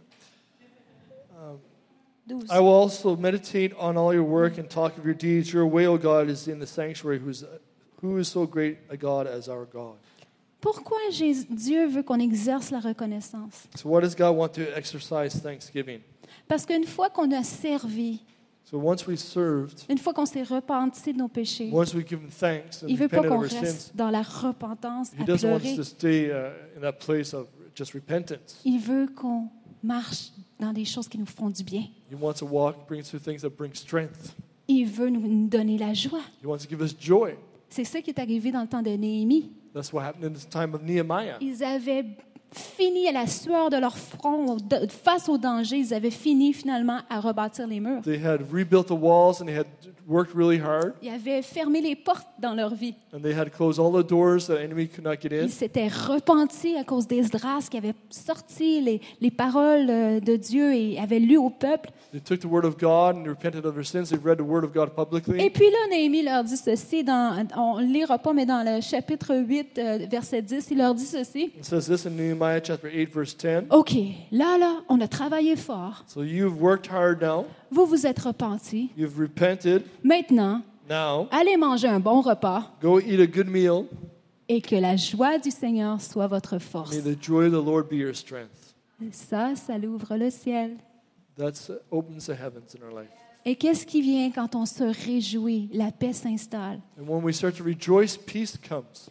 [SPEAKER 2] 12.
[SPEAKER 1] I will also meditate on all your work and talk of your deeds. Your way, O God, is in the sanctuary. Who is so great a God as our God?
[SPEAKER 2] Pourquoi Dieu veut qu'on exerce la reconnaissance?
[SPEAKER 1] So what does God want to exercise thanksgiving?
[SPEAKER 2] Parce qu'une fois qu'on a servi,
[SPEAKER 1] So once we served,
[SPEAKER 2] une fois qu'on s'est repenti de nos péchés,
[SPEAKER 1] once we've given thanks and
[SPEAKER 2] il ne veut pas
[SPEAKER 1] repented
[SPEAKER 2] qu'on
[SPEAKER 1] of our sins,
[SPEAKER 2] reste dans la repentance
[SPEAKER 1] He
[SPEAKER 2] à
[SPEAKER 1] doesn't want us
[SPEAKER 2] pleurer.
[SPEAKER 1] to stay in that place of just repentance.
[SPEAKER 2] Il veut qu'on marche dans des choses qui nous font du bien.
[SPEAKER 1] He wants to bring us through things that bring strength.
[SPEAKER 2] Il veut nous donner la joie.
[SPEAKER 1] He wants to give us joy.
[SPEAKER 2] C'est ça qui est arrivé dans le temps de Néhémie.
[SPEAKER 1] That's what happened in the time of Nehemiah.
[SPEAKER 2] Ils avaient fini à la sueur de leur front, face au danger, ils avaient fini finalement à rebâtir les murs.
[SPEAKER 1] They had rebuilt the walls and they had worked really hard.
[SPEAKER 2] Ils avaient fermé les portes dans leur vie.
[SPEAKER 1] And they had closed all the doors that the enemy could not get in.
[SPEAKER 2] Ils s'étaient repentis à cause d'Esdras qui avait sorti les paroles de Dieu et avait lu au peuple.
[SPEAKER 1] They took the word of God and they repented of their sins. They read the word of God
[SPEAKER 2] Et
[SPEAKER 1] publicly.
[SPEAKER 2] puis là, Néhémie leur dit ceci, on ne lira pas, mais dans le chapitre 8, verset 10, il leur dit ceci.
[SPEAKER 1] It says this in Nehemiah chapter 8, verse 10.
[SPEAKER 2] OK, là, on a travaillé fort.
[SPEAKER 1] So you've worked hard now.
[SPEAKER 2] Vous vous êtes repentis.
[SPEAKER 1] You've repented.
[SPEAKER 2] Maintenant,
[SPEAKER 1] Now,
[SPEAKER 2] allez manger un bon repas
[SPEAKER 1] go eat a good meal.
[SPEAKER 2] et que la joie du Seigneur soit votre force.
[SPEAKER 1] May the joy of the Lord be your strength.
[SPEAKER 2] Ça l'ouvre le ciel.
[SPEAKER 1] That opens the heavens in our life.
[SPEAKER 2] Et qu'est-ce qui vient quand on se réjouit? La paix s'installe.
[SPEAKER 1] And when we start to rejoice, peace comes.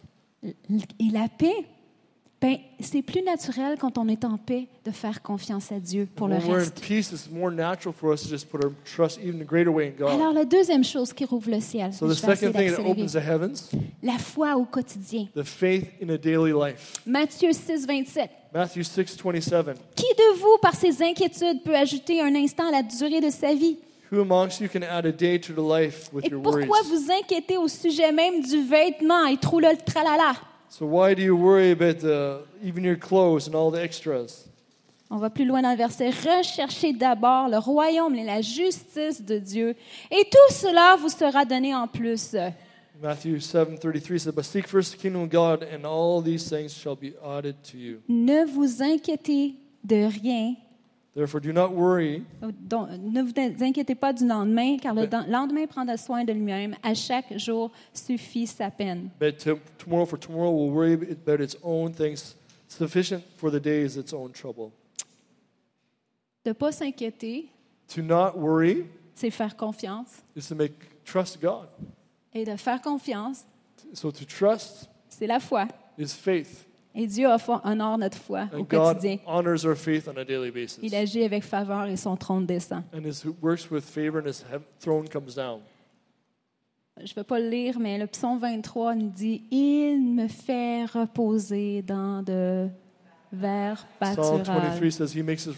[SPEAKER 2] Et la paix, ben, c'est plus naturel quand on est en paix de faire confiance à Dieu pour le
[SPEAKER 1] When we're in
[SPEAKER 2] reste.
[SPEAKER 1] peace, it's more natural for us to just put our trust even a greater way in God.
[SPEAKER 2] Alors, la deuxième chose qui rouvre le ciel,
[SPEAKER 1] So
[SPEAKER 2] je
[SPEAKER 1] the
[SPEAKER 2] vais essayer
[SPEAKER 1] second thing that
[SPEAKER 2] d'accélérer.
[SPEAKER 1] opens the heavens,
[SPEAKER 2] La foi au quotidien.
[SPEAKER 1] the faith in a daily life.
[SPEAKER 2] Matthieu 6, 27.
[SPEAKER 1] Matthew 6:27.
[SPEAKER 2] Qui de vous, par ses inquiétudes, peut ajouter un instant à la durée de sa vie?
[SPEAKER 1] Who amongst you can add a day to the life with
[SPEAKER 2] Et
[SPEAKER 1] your worries?
[SPEAKER 2] pourquoi vous inquiétez au sujet même du vêtement et trop le tralala?
[SPEAKER 1] So why do you worry about even your clothes and all the extras?
[SPEAKER 2] On va plus loin dans le verset. Recherchez d'abord le royaume et la justice de Dieu, et tout cela vous sera donné en plus.
[SPEAKER 1] Matthew 7:33 says, "But seek first the kingdom of God, and all these things shall be added to you."
[SPEAKER 2] Ne vous inquiétez de rien.
[SPEAKER 1] Therefore, do not worry.
[SPEAKER 2] Donc, ne vous inquiétez pas du lendemain, car le lendemain prendra soin de lui-même. À chaque jour suffit sa peine.
[SPEAKER 1] But tomorrow, for tomorrow will worry about its own things. Sufficient for the day is its own trouble.
[SPEAKER 2] De ne pas s'inquiéter,
[SPEAKER 1] To not worry
[SPEAKER 2] c'est faire confiance.
[SPEAKER 1] is to trust God.
[SPEAKER 2] Et de faire confiance,
[SPEAKER 1] So to trust
[SPEAKER 2] c'est la foi.
[SPEAKER 1] is faith.
[SPEAKER 2] Et Dieu honore notre foi au
[SPEAKER 1] And God
[SPEAKER 2] quotidien.
[SPEAKER 1] honors our faith on a daily basis.
[SPEAKER 2] Il agit avec faveur et son trône descend.
[SPEAKER 1] And His works with favor and His throne comes down.
[SPEAKER 2] Je ne vais pas le lire, mais le psaume 23 nous dit « Il me fait reposer dans de verts
[SPEAKER 1] Psalm
[SPEAKER 2] pâturages.
[SPEAKER 1] 23 says He makes us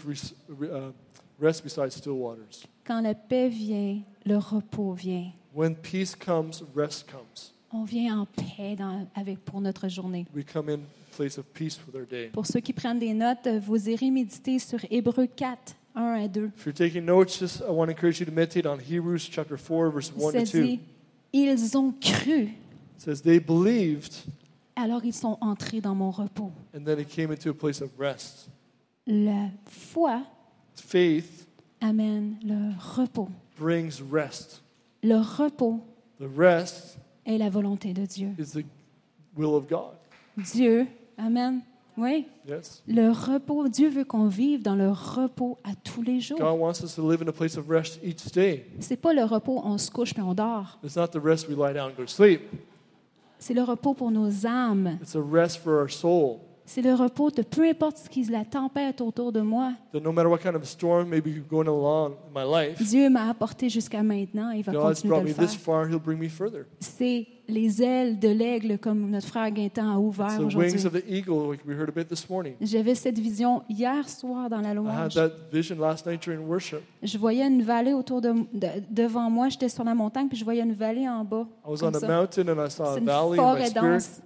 [SPEAKER 1] rest beside still waters.
[SPEAKER 2] Quand la paix vient, le repos vient.
[SPEAKER 1] When peace comes, rest comes.
[SPEAKER 2] On vient en paix pour notre journée.
[SPEAKER 1] We come in a place of peace for their day.
[SPEAKER 2] Pour ceux qui prennent des notes, vous irez méditer sur Hébreux 4, 1 à 2.
[SPEAKER 1] If you're taking notes, I want to encourage you to meditate on Hebrews chapter 4, verse 1
[SPEAKER 2] Ça
[SPEAKER 1] to 2.
[SPEAKER 2] dit « Ils ont cru,
[SPEAKER 1] It says they believed,
[SPEAKER 2] alors ils sont entrés dans mon repos.
[SPEAKER 1] and then it came into a place of rest. »
[SPEAKER 2] La foi
[SPEAKER 1] Faith
[SPEAKER 2] amène le repos.
[SPEAKER 1] brings rest.
[SPEAKER 2] Le repos
[SPEAKER 1] The rest
[SPEAKER 2] est la volonté de Dieu.
[SPEAKER 1] is the will of God.
[SPEAKER 2] Dieu, amen. Oui,
[SPEAKER 1] Yes.
[SPEAKER 2] le repos, Dieu veut qu'on vive dans le repos à tous les jours.
[SPEAKER 1] God wants us to live in a place of rest each day.
[SPEAKER 2] C'est pas le repos, on se couche puis on dort.
[SPEAKER 1] It's not the rest we lie down and go to sleep.
[SPEAKER 2] C'est le repos pour nos âmes.
[SPEAKER 1] It's a rest for our soul.
[SPEAKER 2] C'est le repos de peu importe ce qui est la tempête autour de moi.
[SPEAKER 1] That no matter what kind of storm may be going along in my life,
[SPEAKER 2] Dieu m'a apporté jusqu'à maintenant et il va
[SPEAKER 1] God's
[SPEAKER 2] continuer
[SPEAKER 1] brought
[SPEAKER 2] de
[SPEAKER 1] me
[SPEAKER 2] le faire.
[SPEAKER 1] this far, He'll bring me further.
[SPEAKER 2] C'est les ailes de l'aigle comme notre frère Gaëtan a ouvert
[SPEAKER 1] It's the
[SPEAKER 2] aujourd'hui.
[SPEAKER 1] wings of the eagle, like we heard about this morning.
[SPEAKER 2] J'avais cette vision hier soir dans la
[SPEAKER 1] I had
[SPEAKER 2] louange.
[SPEAKER 1] that vision last night during worship.
[SPEAKER 2] Je voyais une vallée devant moi. J'étais sur la montagne, puis je voyais une vallée en bas.
[SPEAKER 1] I was
[SPEAKER 2] comme
[SPEAKER 1] on a
[SPEAKER 2] ça.
[SPEAKER 1] mountain and I saw a
[SPEAKER 2] C'est une
[SPEAKER 1] valley in my
[SPEAKER 2] forêt
[SPEAKER 1] spirit.
[SPEAKER 2] dense.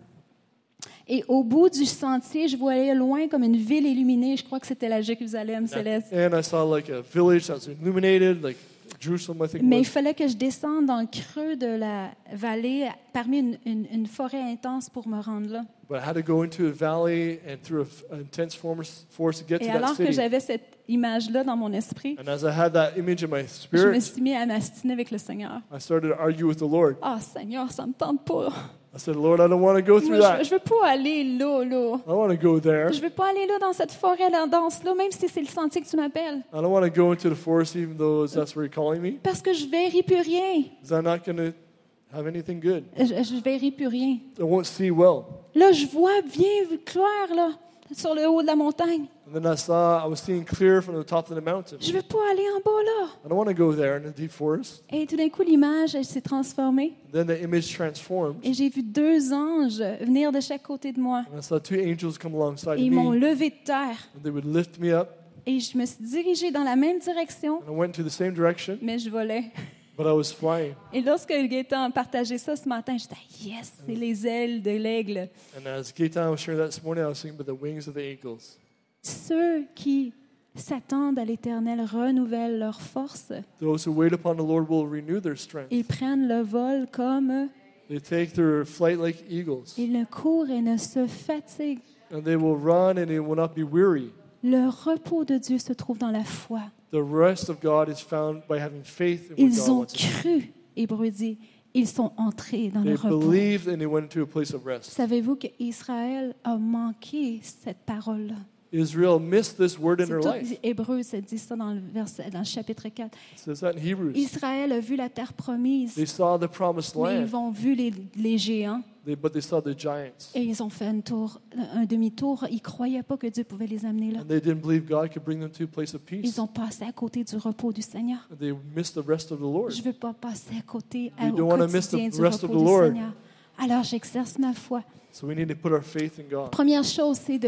[SPEAKER 2] Et au bout du sentier, je voyais loin comme une ville illuminée. Je crois que c'était la Jérusalem céleste.
[SPEAKER 1] And I saw like a village that was illuminated, like Jerusalem, I think
[SPEAKER 2] Mais
[SPEAKER 1] it
[SPEAKER 2] il
[SPEAKER 1] was.
[SPEAKER 2] fallait que je descende dans le creux de la vallée, parmi une forêt intense pour me rendre là.
[SPEAKER 1] But I had to go into a valley and through an intense forest to get
[SPEAKER 2] Et
[SPEAKER 1] to that
[SPEAKER 2] alors que
[SPEAKER 1] city.
[SPEAKER 2] j'avais cette image-là dans mon esprit,
[SPEAKER 1] And as I had that image in my
[SPEAKER 2] je me
[SPEAKER 1] spirit,
[SPEAKER 2] suis mis à m'astiner avec le Seigneur.
[SPEAKER 1] I started to argue with the Lord.
[SPEAKER 2] Ah, Seigneur, ça me tente pas.
[SPEAKER 1] I said, Lord, I don't want to go
[SPEAKER 2] Moi,
[SPEAKER 1] through that.
[SPEAKER 2] je veux pas aller là.
[SPEAKER 1] I don't want to go there.
[SPEAKER 2] Je veux pas aller là dans cette forêt dense-là, même si c'est le sentier que tu m'appelles.
[SPEAKER 1] I don't want to go into the forest even though that's where you're calling me.
[SPEAKER 2] Parce que je verrai plus rien.
[SPEAKER 1] Because I'm not going to have anything good.
[SPEAKER 2] Je verrai plus rien.
[SPEAKER 1] I won't see well.
[SPEAKER 2] Là, je vois bien clair, là, sur le haut de la montagne.
[SPEAKER 1] And then I was seeing clear from the top of the mountain.
[SPEAKER 2] Je veux pas aller en bas, là.
[SPEAKER 1] I don't want to go there in the deep forest.
[SPEAKER 2] Et tout d'un coup, l'image, elle s'est transformée.
[SPEAKER 1] Then the image transformed.
[SPEAKER 2] Et j'ai vu 2 anges venir de chaque côté de moi.
[SPEAKER 1] And I saw 2 angels come alongside
[SPEAKER 2] Et ils m'ont
[SPEAKER 1] me.
[SPEAKER 2] levé de terre.
[SPEAKER 1] And they would lift me up.
[SPEAKER 2] Et je me suis dirigée dans la même direction,
[SPEAKER 1] And I went to the same direction,
[SPEAKER 2] mais je volais.
[SPEAKER 1] but I was flying.
[SPEAKER 2] Et lorsque Gaëtan a partagé ça ce matin, j'étais « Yes, c'est les ailes de l'aigle ».
[SPEAKER 1] And as Gaetan was sharing that this morning, I was thinking about the wings of the eagles.
[SPEAKER 2] Ceux qui s'attendent à l'Éternel renouvellent leur force.
[SPEAKER 1] Those who wait upon the Lord will renew their strength.
[SPEAKER 2] Ils prennent le vol comme
[SPEAKER 1] They take their flight like eagles.
[SPEAKER 2] ils ne courent et ne se fatiguent.
[SPEAKER 1] And they will run and they will not be weary.
[SPEAKER 2] Le repos de Dieu se trouve dans la foi.
[SPEAKER 1] The rest of God is found by having faith in what
[SPEAKER 2] Ils
[SPEAKER 1] God
[SPEAKER 2] ont
[SPEAKER 1] wants us to do.
[SPEAKER 2] cru, Hébreu dit, ils sont entrés dans le
[SPEAKER 1] They
[SPEAKER 2] repos.
[SPEAKER 1] believed and they went into a place of rest.
[SPEAKER 2] Savez-vous qu'Israël a manqué cette parole-là?
[SPEAKER 1] Israel missed this word in
[SPEAKER 2] C'est
[SPEAKER 1] their
[SPEAKER 2] tout,
[SPEAKER 1] life.
[SPEAKER 2] Hébreu, ça dit ça dans le chapitre 4.
[SPEAKER 1] It says that in Hebrews.
[SPEAKER 2] Israël a vu la terre promise,
[SPEAKER 1] They saw the promised
[SPEAKER 2] mais ils
[SPEAKER 1] land,
[SPEAKER 2] ont vu les géants
[SPEAKER 1] but they saw the giants.
[SPEAKER 2] et ils ont fait un demi-tour. Ils ne croyaient pas que Dieu pouvait les amener là.
[SPEAKER 1] And they didn't believe God could bring them to a place of peace.
[SPEAKER 2] Ils ont passé à côté du repos du Seigneur.
[SPEAKER 1] And they missed the rest of the Lord.
[SPEAKER 2] Je ne veux pas passer à côté
[SPEAKER 1] We
[SPEAKER 2] au
[SPEAKER 1] don't wanna miss the
[SPEAKER 2] quotidien du
[SPEAKER 1] rest of
[SPEAKER 2] repos
[SPEAKER 1] the
[SPEAKER 2] du
[SPEAKER 1] Lord.
[SPEAKER 2] Seigneur. Alors j'exerce ma foi.
[SPEAKER 1] So we need to put our faith in God.
[SPEAKER 2] Première chose, c'est de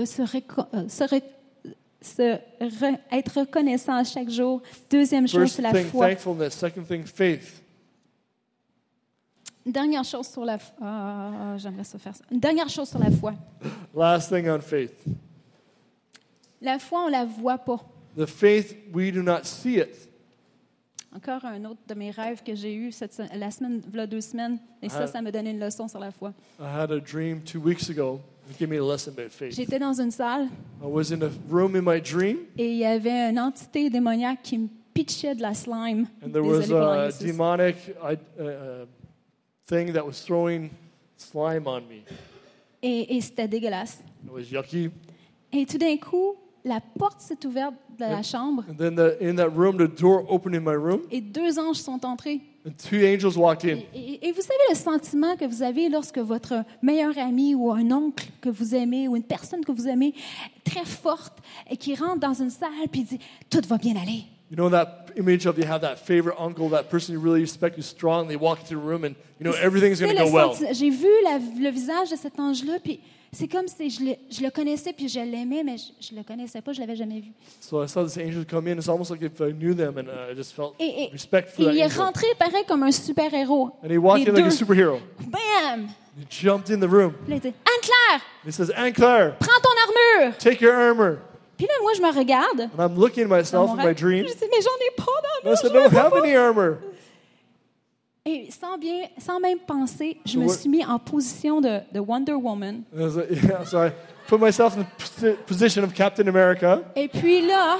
[SPEAKER 2] être reconnaissant à chaque jour. Deuxième chose,
[SPEAKER 1] First
[SPEAKER 2] c'est la
[SPEAKER 1] thing,
[SPEAKER 2] foi.
[SPEAKER 1] thankfulness. Second thing, faith.
[SPEAKER 2] Une dernière chose sur la foi. J'aimerais ça faire ça. Une dernière chose sur la foi.
[SPEAKER 1] Last thing on faith.
[SPEAKER 2] La foi, on la voit pas.
[SPEAKER 1] The faith, we do not see it.
[SPEAKER 2] Encore un autre de mes rêves que j'ai eu la semaine, voilà 2 semaines, et ça m'a donné une leçon sur la foi.
[SPEAKER 1] I had a dream 2 weeks ago. It gave me a lesson about faith.
[SPEAKER 2] J'étais dans une salle
[SPEAKER 1] I was in a room in my dream,
[SPEAKER 2] et il y avait une entité démoniaque qui me pitchait de la slime.
[SPEAKER 1] and there was a demonic thing that was throwing slime on me.
[SPEAKER 2] Et c'était dégueulasse.
[SPEAKER 1] It was yucky.
[SPEAKER 2] Et tout d'un coup, la porte s'est ouverte de la chambre
[SPEAKER 1] And then in that room, the door opened in my room,
[SPEAKER 2] et 2 anges sont entrés.
[SPEAKER 1] and 2 angels walked in.
[SPEAKER 2] Et vous savez le sentiment que vous avez lorsque votre meilleur ami ou un oncle que vous aimez ou une personne que vous aimez très forte et qui rentre dans une salle puis dit « Tout va bien aller ».
[SPEAKER 1] You know that image of you have that favorite uncle, that person you really respect, who's strong. They walk into the room, and you know everything's going to go well.
[SPEAKER 2] J'ai vu le visage de cet ange-là, puis c'est comme si je le connaissais, puis je l'aimais, mais je le connaissais pas, je l'avais jamais vu.
[SPEAKER 1] So I saw this angel come in. It's almost like if I knew them, and I just felt
[SPEAKER 2] Et
[SPEAKER 1] respect for that
[SPEAKER 2] il est
[SPEAKER 1] angel.
[SPEAKER 2] rentré pareil comme un super-héros.
[SPEAKER 1] And he walked
[SPEAKER 2] Les
[SPEAKER 1] in like
[SPEAKER 2] deux.
[SPEAKER 1] a superhero.
[SPEAKER 2] Bam!
[SPEAKER 1] He jumped in the room.
[SPEAKER 2] Puis là, il dit « Anne-Claire,
[SPEAKER 1] And he says, Anne-Claire,
[SPEAKER 2] prends ton armure!
[SPEAKER 1] take your armure. »
[SPEAKER 2] Puis là, moi, je me regarde.
[SPEAKER 1] And I'm looking at
[SPEAKER 2] Dans
[SPEAKER 1] myself
[SPEAKER 2] mon
[SPEAKER 1] in my
[SPEAKER 2] rêve.
[SPEAKER 1] dream.
[SPEAKER 2] Je dis « Mais j'en ai pas
[SPEAKER 1] And I
[SPEAKER 2] d'armure!
[SPEAKER 1] said,
[SPEAKER 2] je
[SPEAKER 1] I don't
[SPEAKER 2] veux
[SPEAKER 1] have
[SPEAKER 2] pas.
[SPEAKER 1] any armor.
[SPEAKER 2] Et sans même penser, je me
[SPEAKER 1] what-
[SPEAKER 2] suis mis en position de Wonder Woman.
[SPEAKER 1] And I was like, yeah, so I put myself in the position of Captain America.
[SPEAKER 2] Et puis là...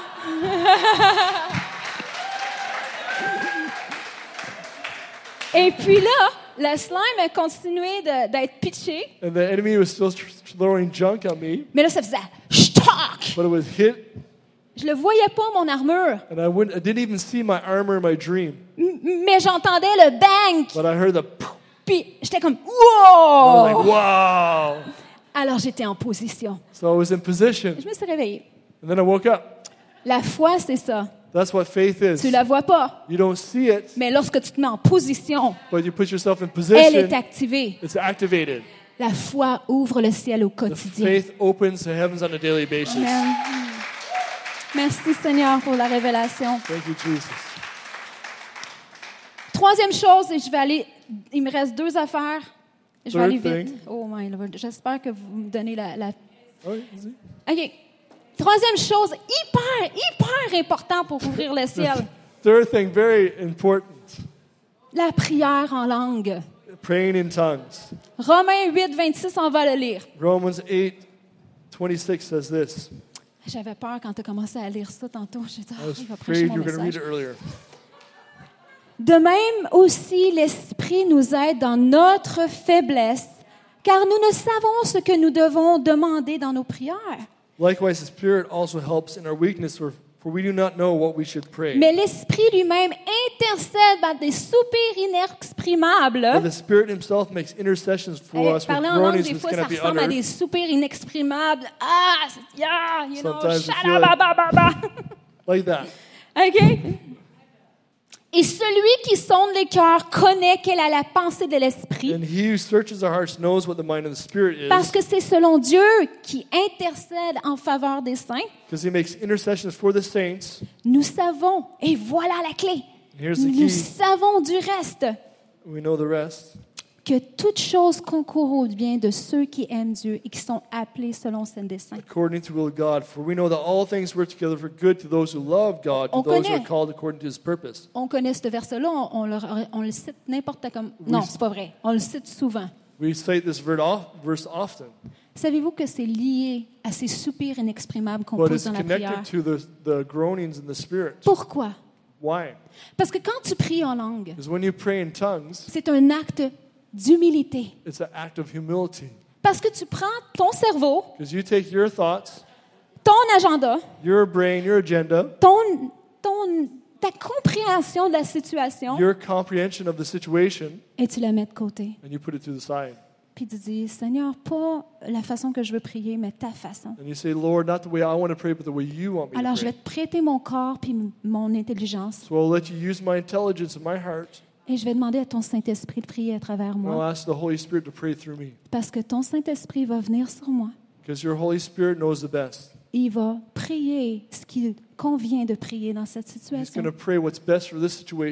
[SPEAKER 2] Et puis là, la slime a continué d'être pitchée.
[SPEAKER 1] And the enemy was still throwing junk at me,
[SPEAKER 2] Mais là, ça faisait « Stock!
[SPEAKER 1] but it was hit. »
[SPEAKER 2] Je le voyais pas, mon armure.
[SPEAKER 1] And I didn't even see my armor in my dream.
[SPEAKER 2] Mais j'entendais le bang.
[SPEAKER 1] But I heard the poof.
[SPEAKER 2] Puis j'étais comme «
[SPEAKER 1] I was like,
[SPEAKER 2] Wow!
[SPEAKER 1] wow.
[SPEAKER 2] Alors j'étais en position.
[SPEAKER 1] So I was in position.
[SPEAKER 2] Je me suis réveillée.
[SPEAKER 1] And then I woke up.
[SPEAKER 2] La foi, c'est ça.
[SPEAKER 1] That's what faith is.
[SPEAKER 2] Tu la vois pas.
[SPEAKER 1] You don't see it,
[SPEAKER 2] Mais lorsque tu te mets en position,
[SPEAKER 1] but you put yourself in
[SPEAKER 2] elle
[SPEAKER 1] position.
[SPEAKER 2] est activée.
[SPEAKER 1] It's activated.
[SPEAKER 2] La foi ouvre le ciel au
[SPEAKER 1] The
[SPEAKER 2] quotidien.
[SPEAKER 1] faith opens the heavens on a daily basis.
[SPEAKER 2] Amen. Merci Seigneur pour la révélation.
[SPEAKER 1] Thank you, Jesus.
[SPEAKER 2] 3e chose, et je vais aller, il me reste 2 affaires. Je vais
[SPEAKER 1] Third
[SPEAKER 2] aller vite.
[SPEAKER 1] thing.
[SPEAKER 2] Oh my Lord, j'espère que vous me donnez la...
[SPEAKER 1] Oh, is it?
[SPEAKER 2] OK. 3e chose, hyper important pour ouvrir le ciel.
[SPEAKER 1] Third thing, very important.
[SPEAKER 2] La prière en langue.
[SPEAKER 1] Praying in tongues.
[SPEAKER 2] Romains 8, 26, on va le lire.
[SPEAKER 1] Romans 8:26 says this.
[SPEAKER 2] J'avais peur quand tu as commencé à lire ça tantôt. J'ai dit,
[SPEAKER 1] I was
[SPEAKER 2] il va prêcher
[SPEAKER 1] afraid
[SPEAKER 2] mon
[SPEAKER 1] you were going to read
[SPEAKER 2] message.
[SPEAKER 1] it earlier.
[SPEAKER 2] De même aussi, l'Esprit nous aide dans notre faiblesse, car nous ne savons ce que nous devons demander dans nos prières.
[SPEAKER 1] Likewise, the Spirit also helps in our weakness, for we do not know what we should pray.
[SPEAKER 2] Mais l'Esprit lui-même intercède par des soupirs inexprimables.
[SPEAKER 1] But the Spirit Himself makes intercessions for us with
[SPEAKER 2] Parler en langue,
[SPEAKER 1] groanings
[SPEAKER 2] des
[SPEAKER 1] which
[SPEAKER 2] fois, ça
[SPEAKER 1] cannot be
[SPEAKER 2] ressemble à
[SPEAKER 1] uttered.
[SPEAKER 2] des soupirs inexprimables. Ah, yeah, you know,
[SPEAKER 1] Sometimes you feel like-
[SPEAKER 2] shadabababa.
[SPEAKER 1] Like that.
[SPEAKER 2] OK? Et celui qui sonde les cœurs connaît quelle est la pensée de l'Esprit,
[SPEAKER 1] And He who searches our hearts knows what the mind of the Spirit
[SPEAKER 2] parce
[SPEAKER 1] is,
[SPEAKER 2] que c'est selon Dieu qui intercède en faveur des saints.
[SPEAKER 1] because He makes intercessions for the saints.
[SPEAKER 2] Nous savons, et voilà la clé,
[SPEAKER 1] And here's the
[SPEAKER 2] nous
[SPEAKER 1] key.
[SPEAKER 2] savons du reste,
[SPEAKER 1] We know the rest.
[SPEAKER 2] que toute chose concourt au bien de ceux qui aiment Dieu et qui sont appelés selon ses desseins.
[SPEAKER 1] According to the will of God, for we know that all things work together for good to those who love God, to
[SPEAKER 2] On
[SPEAKER 1] those who
[SPEAKER 2] connaît.
[SPEAKER 1] are called according to His purpose.
[SPEAKER 2] On connaît ce verset-là, on le cite n'importe comment. Non, c'est pas vrai. On le cite souvent.
[SPEAKER 1] We cite this verse often,
[SPEAKER 2] Savez-vous que c'est lié à ces soupirs inexprimables qu'on
[SPEAKER 1] but
[SPEAKER 2] pose
[SPEAKER 1] it's
[SPEAKER 2] dans la prière?
[SPEAKER 1] connected to the groanings in the Spirit.
[SPEAKER 2] Pourquoi?
[SPEAKER 1] Why?
[SPEAKER 2] Parce que quand tu pries en langue,
[SPEAKER 1] Because when you pray in tongues,
[SPEAKER 2] c'est un acte d'humilité.
[SPEAKER 1] it's an act of humility.
[SPEAKER 2] Parce que tu prends ton cerveau,
[SPEAKER 1] Because you take your thoughts,
[SPEAKER 2] ton agenda,
[SPEAKER 1] your brain, your agenda,
[SPEAKER 2] ta compréhension de la situation,
[SPEAKER 1] your comprehension of the situation,
[SPEAKER 2] et tu la mets de côté.
[SPEAKER 1] and you put it to the side.
[SPEAKER 2] Puis tu dis, Seigneur, pas la façon que je veux prier, mais ta façon.
[SPEAKER 1] And you say, Lord, not the way I want to pray, but the way you want me
[SPEAKER 2] Alors,
[SPEAKER 1] to
[SPEAKER 2] je vais
[SPEAKER 1] pray.
[SPEAKER 2] te prêter mon corps puis mon intelligence.
[SPEAKER 1] So I'll let you use my intelligence and my heart,
[SPEAKER 2] Et je vais demander à ton Saint-Esprit de prier à travers
[SPEAKER 1] and I'll
[SPEAKER 2] moi.
[SPEAKER 1] ask the Holy Spirit to pray through me.
[SPEAKER 2] Parce que ton Saint-Esprit va venir sur moi.
[SPEAKER 1] Because your Holy Spirit knows the best.
[SPEAKER 2] Il va prier ce qu'il convient de prier dans cette
[SPEAKER 1] He's
[SPEAKER 2] situation.
[SPEAKER 1] going to pray what's best for this situation.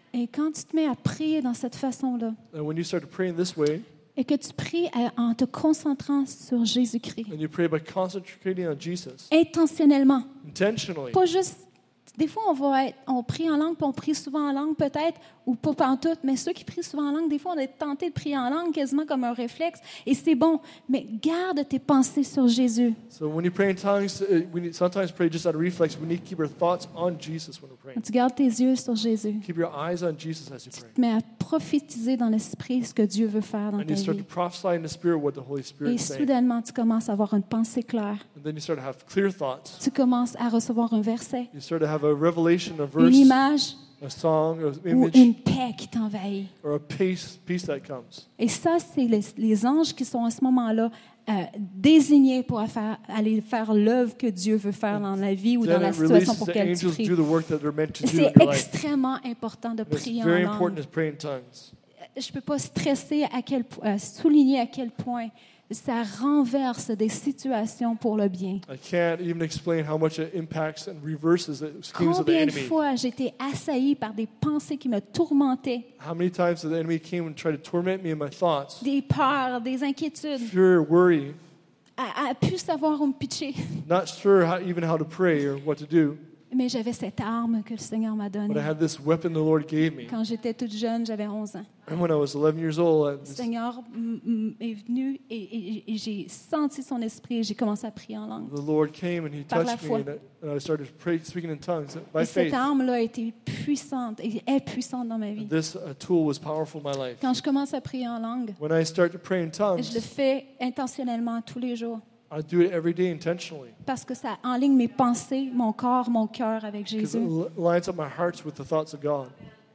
[SPEAKER 2] Et quand tu te mets à prier dans cette façon-là,
[SPEAKER 1] And when you start to pray in this way,
[SPEAKER 2] et que tu pries en te concentrant sur Jésus-Christ,
[SPEAKER 1] and you pray by concentrating on Jesus,
[SPEAKER 2] intentionnellement,
[SPEAKER 1] intentionally,
[SPEAKER 2] pas juste. Des fois, on prie en langue, puis on prie souvent en langue peut-être, ou pas pantoute, mais ceux qui prient souvent en langue, des fois, on est tenté de prier en langue quasiment comme un réflexe, et c'est bon, mais garde tes pensées sur Jésus.
[SPEAKER 1] so when you pray in tongues, we need sometimes pray just out of reflex. We need to keep our thoughts on Jesus when we're praying.
[SPEAKER 2] Quand tu gardes tes yeux sur Jésus,
[SPEAKER 1] Keep your eyes on Jesus as you
[SPEAKER 2] tu
[SPEAKER 1] pray.
[SPEAKER 2] te mets à prophétiser dans l'esprit ce que Dieu veut faire dans
[SPEAKER 1] And
[SPEAKER 2] ta
[SPEAKER 1] you start
[SPEAKER 2] vie.
[SPEAKER 1] to prophesy in the Spirit what the Holy Spirit
[SPEAKER 2] Et
[SPEAKER 1] is saying.
[SPEAKER 2] soudainement, tu commences à avoir une pensée claire.
[SPEAKER 1] And then you start to have clear thoughts.
[SPEAKER 2] Tu commences à recevoir un verset,
[SPEAKER 1] You start to have a revelation, a
[SPEAKER 2] une
[SPEAKER 1] verse,
[SPEAKER 2] image
[SPEAKER 1] a song, an
[SPEAKER 2] ou
[SPEAKER 1] image,
[SPEAKER 2] une paix qui t'envahit.
[SPEAKER 1] or a peace that comes.
[SPEAKER 2] Et ça, c'est les anges qui sont à ce moment-là désignés pour aller faire l'œuvre que Dieu veut faire dans la vie ou dans
[SPEAKER 1] Then
[SPEAKER 2] la
[SPEAKER 1] it
[SPEAKER 2] situation
[SPEAKER 1] releases
[SPEAKER 2] pour
[SPEAKER 1] the
[SPEAKER 2] laquelle tu
[SPEAKER 1] angels
[SPEAKER 2] pries.
[SPEAKER 1] do the work that they're meant to do
[SPEAKER 2] C'est
[SPEAKER 1] in your life.
[SPEAKER 2] extrêmement important de
[SPEAKER 1] And it's
[SPEAKER 2] prier en
[SPEAKER 1] very
[SPEAKER 2] langue.
[SPEAKER 1] important to pray in tongues.
[SPEAKER 2] Je ne peux pas stresser souligner à quel point ça renverse des situations pour le bien.
[SPEAKER 1] I can't even explain how much it impacts and reverses the schemes of the
[SPEAKER 2] Combien de
[SPEAKER 1] enemy.
[SPEAKER 2] fois j'ai été assaillie par des pensées qui me tourmentaient,
[SPEAKER 1] How many times the enemy came and tried to torment me in my thoughts?
[SPEAKER 2] des peurs, des inquiétudes,
[SPEAKER 1] Fear, worry,
[SPEAKER 2] à plus savoir où me pitcher.
[SPEAKER 1] not sure even how to pray or what to do.
[SPEAKER 2] Mais j'avais cette arme que le Seigneur m'a
[SPEAKER 1] But I
[SPEAKER 2] donnée.
[SPEAKER 1] had this weapon the Lord gave me.
[SPEAKER 2] Quand j'étais toute jeune, j'avais 11 ans.
[SPEAKER 1] And when I was 11 years old,
[SPEAKER 2] Le Seigneur est venu et j'ai senti son esprit et j'ai commencé à prier en langue.
[SPEAKER 1] the Lord came and He
[SPEAKER 2] Par la
[SPEAKER 1] touched me,
[SPEAKER 2] foi.
[SPEAKER 1] and I started speaking in tongues by
[SPEAKER 2] Et cette
[SPEAKER 1] faith.
[SPEAKER 2] arme-là a été puissante et est puissante dans ma vie.
[SPEAKER 1] And this tool was powerful in my life.
[SPEAKER 2] Quand je commence à prier en langue,
[SPEAKER 1] When I start to pray in
[SPEAKER 2] je le
[SPEAKER 1] tongues,
[SPEAKER 2] fais intentionnellement tous les jours
[SPEAKER 1] I do it every day intentionally
[SPEAKER 2] parce que ça enligne mes pensées, mon corps, mon cœur avec
[SPEAKER 1] because
[SPEAKER 2] Jésus.
[SPEAKER 1] it lines up my hearts with the thoughts of God.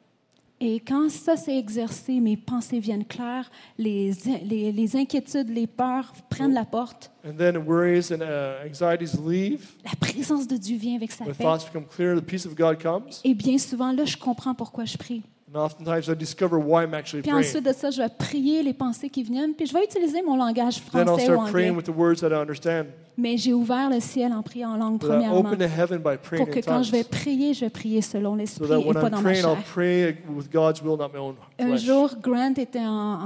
[SPEAKER 2] Et quand ça s'est exercé, mes pensées viennent claires, les inquiétudes, les peurs prennent la porte.
[SPEAKER 1] And then worries and anxieties leave.
[SPEAKER 2] La présence de Dieu vient avec sa
[SPEAKER 1] My
[SPEAKER 2] paix.
[SPEAKER 1] thoughts become clear. The peace of God comes.
[SPEAKER 2] Et bien souvent, là, je comprends pourquoi je prie.
[SPEAKER 1] And oftentimes I discover why I'm actually
[SPEAKER 2] Puis
[SPEAKER 1] praying.
[SPEAKER 2] ensuite de ça, je vais prier les pensées qui viennent, puis je vais utiliser mon langage
[SPEAKER 1] Then I'll
[SPEAKER 2] français ou
[SPEAKER 1] start praying
[SPEAKER 2] anglais.
[SPEAKER 1] with the words that I understand.
[SPEAKER 2] Mais j'ai ouvert le ciel en priant en langue
[SPEAKER 1] But I
[SPEAKER 2] premièrement,
[SPEAKER 1] open to heaven by praying
[SPEAKER 2] pour que
[SPEAKER 1] in
[SPEAKER 2] quand
[SPEAKER 1] tongues.
[SPEAKER 2] je vais prier selon
[SPEAKER 1] So
[SPEAKER 2] l'Esprit
[SPEAKER 1] that
[SPEAKER 2] et
[SPEAKER 1] when
[SPEAKER 2] pas
[SPEAKER 1] I'm
[SPEAKER 2] dans ma
[SPEAKER 1] praying, I'll
[SPEAKER 2] chair.
[SPEAKER 1] pray with God's will, not my own
[SPEAKER 2] Un
[SPEAKER 1] flesh.
[SPEAKER 2] jour, Grant était